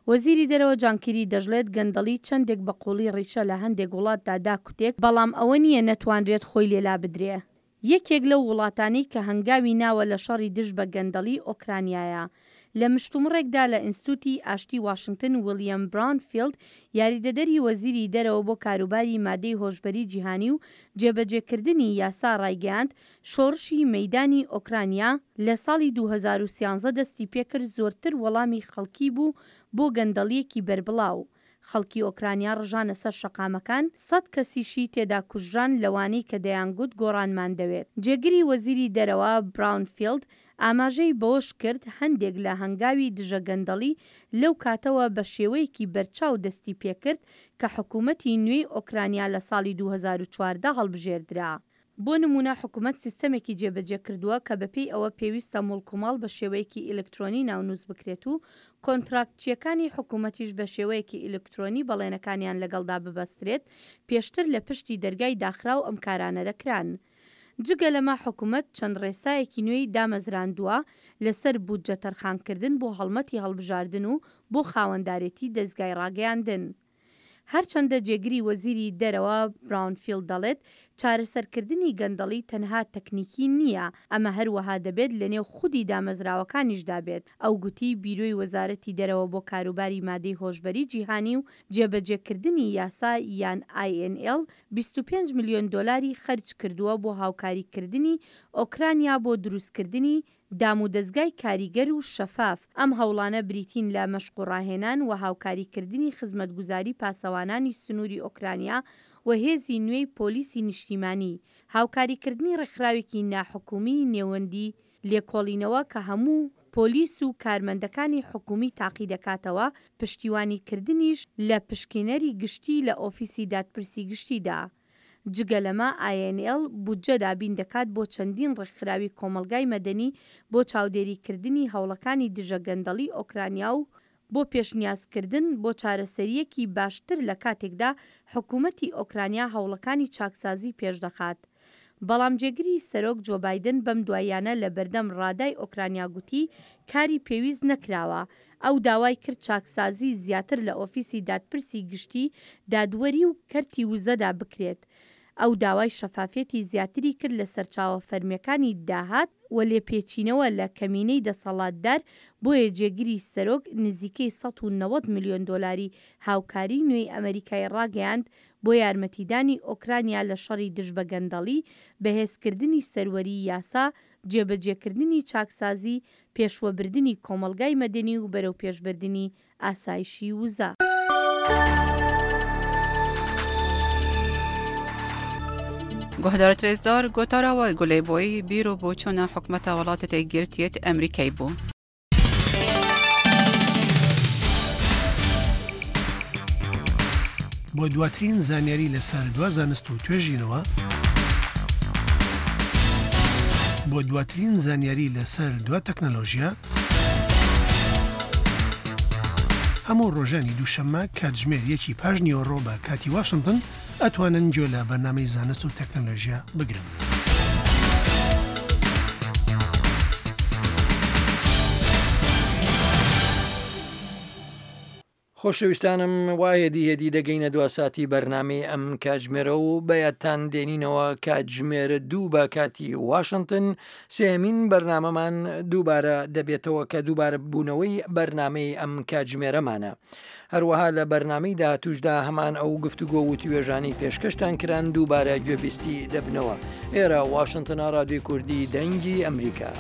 وەزیری دەرەوە جانکیری دەژڵێت گەندەڵی چەندێک بە قوڵی ڕیشە لە هەندێک وڵاتدا داکوتێک، بەڵام ئەوە نییە نەتوانرێت خۆی لێلا بدرێ. یەکێک لەو وڵاتانی کە هەنگاوی ناوە لە شەڕی دژ بە گەندەڵی ئۆکرانیایە. لە مشتومڕێکدا لە ئینستیتوتی ئاشتی واشنگتن ویلیام براونفیلد یاریدەدەری وەزیری دەرەوە بۆ کاروباری مادەی هۆشبەری جیهانی و جێبەجێکردنی یاسا ڕایگەاند شۆڕشی مەیدانی ئۆکرانیا لە ساڵی دوو هەزار و سیانزە دەستی پێکرد زۆرتر وەڵامی خەڵکی بوو بۆ گەندەڵیەکی بەربڵاو. خەڵکی ئۆکرانیا ڕژانە سەر شەقامەکان، سەد کەسیشی تێدا کوژران لەوانەی کە دەیانگوت گۆڕانمان دەوێت. جێگیری وەزیری دەرەوە براونفیلد ئاماژەی بەوەش کرد هەندێک لە هەنگاوی دژە گەندەڵی لەو کاتەوە بە شێوەیەکی بەرچاو دەستی پێکرد کە حکوومەتی نوێی ئۆکرانیا لە ساڵی دوو هەزار و چواردە هەڵبژێردرا. بۆ نمونە حکوومەت سیستەمێکی جێبەجێ کردووە کە بەپێی ئەوە پێویستە مڵکوماڵ بە شێوەیەکی ئیلکترۆنی ناونووس بکرێت و کۆنتراکتچیەکانی حکوومەتیش بە شێوەیەکی ئیلکترۆنی بەڵێنەکانیان لەگەڵدا ببەسترێت پێشتر لە پشتی دەرگای داخراو ئەم کارانە دەکران. جگە لەما حکوومەت چەند ڕێسایەکی نوێی دامەزراندووە لەسەر بودجە تەرخانکردن بۆ هەڵمەتی هەڵبژاردن و بۆ خاوەندارێتی دەستگای ڕاگەیاندن. هەرچەندە جێگری وەزیری دەرەوە براونفیلد دەڵێت چارەسەرکردنی گەندەڵی تەنها تەکنیکی نییە، ئەمە هەروەها دەبێت لە نێو خودی دامەزراوەکانیشدا بێت. ئەو گوتی بیرۆی وەزارەتی دەرەوە بۆ کاروباری مادەی هۆشبەری جیهانی و جێبەجێکردنی یاسا یان آی ئێن ئێل بیست و پێنج ملیۆن دۆلاری خەرج کردووە بۆ هاوکاریکردنی ئۆکرانیا بۆ دروستکردنی دام و دەستگای کاریگەر و شەفاف. ئەم هەوڵانە بریتین لە مەشقوڕاهێنان و هاوکاریکردنی خزمەتگوزاری پاسەوانانی سنووری ئۆکرانیا و هێزی نوێی پۆلیسی نیشتیمانی، هاوکاریکردنی ڕێکخراوێکی ناحکومی نێوەندی لێکۆڵینەوە کە هەموو پۆلیس و کارمەندەکانی حکومی تاقی دەکاتەوە، پشتیوانیکردنیش لە پشکنەری گشتی لە ئۆفیسی دادپرسی گشتیدا. جگە لەمە آی ئێن ئێل بودجە دابین دەکات بۆ چەندین ڕێکخراوی کۆمەلگای مەدەنی بۆ چاودێریکردنی هەوڵەکانی دژە گەندەڵی ئۆکرانیا و بۆ پێشنیازکردن بۆ چارەسەریەکی باشتر لە کاتێکدا حکوومەتی ئۆکرانیا هەوڵەکانی چاکسازی پێش دەخات. بەڵام جێگری سەرۆک جۆ بایدن بەم دوایانە لە بەردەم ڕادای ئۆکرانیا گوتی کاری پێویست نەکراوە. ئەو داوای کرد چاکسازی زیاتر لە ئۆفیسی دادپرسی گشتی دادوەری و کەرتی وزەدا بکرێت. ئەو داوای شەفافێتی زیاتری کرد لە سەرچاوە فەرمیەکانی داهات و لێپێچینەوە لە کەمینەی دەسەڵاتدار، بۆیە جێگیری سەرۆک نزیکەی سەد و نەوەد ملیۆن دۆلاری هاوکاری نوێی ئەمریکای ڕاگەیاند بۆ یارمەتیدانی ئۆکرانیا لە شەڕی دژ بە گەندەڵی، بەهێزکردنی سەروەری یاسا، جێبەجێکردنی چاکسازی، پێشوەبردننی کۆمەلگای مەدەنی و بەرەو پێشبردننی ئاسایشی وزە. گۆهدارە رێزدار گۆتاراوە گولەیبۆی بیرۆ بۆ چۆنە حکومەتە وڵاتە گرتیت ئەمریکای بوو. بۆ دواترین زانیاری لەسەر دوا زانست و توێژینەوە، بۆ دواترین زانیاری لەسەر دوا تەکنەلۆژیا، هەموو ڕۆژانی دووشەممە کاتژمێر یەکی پاش نیوەڕۆ بە کاتی واشنگتن ئەتوانن گوێ لە بەرنامەی زانست و تەکنەلۆژیا بگرن. خۆشەویستانم وایە دیهێدی دەگەینە دوا ساتی بەرنامەی ئەم کاتژمێرە و بەیەتان دێنینەوە کاتژمێرە دوو بە کاتی واشنگتن سێمین بەرنامەمان دووبارە دەبێتەوە کە دووبارە بوونەوەی بەرنامەی ئەم کاتژمێرەمانە. هەروەها لە بەرنامەی داهاتووشدا هەمان ئەو گفتوگۆ و توێژانی پێشکەشتان کران دووبارە گوێبیستی دەبنەوە. ئێرە واشنگتنە ڕادیۆی کوردی دەنگی ئەمریکا.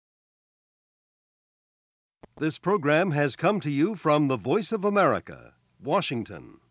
This program has come to you from the Voice of America, Washington.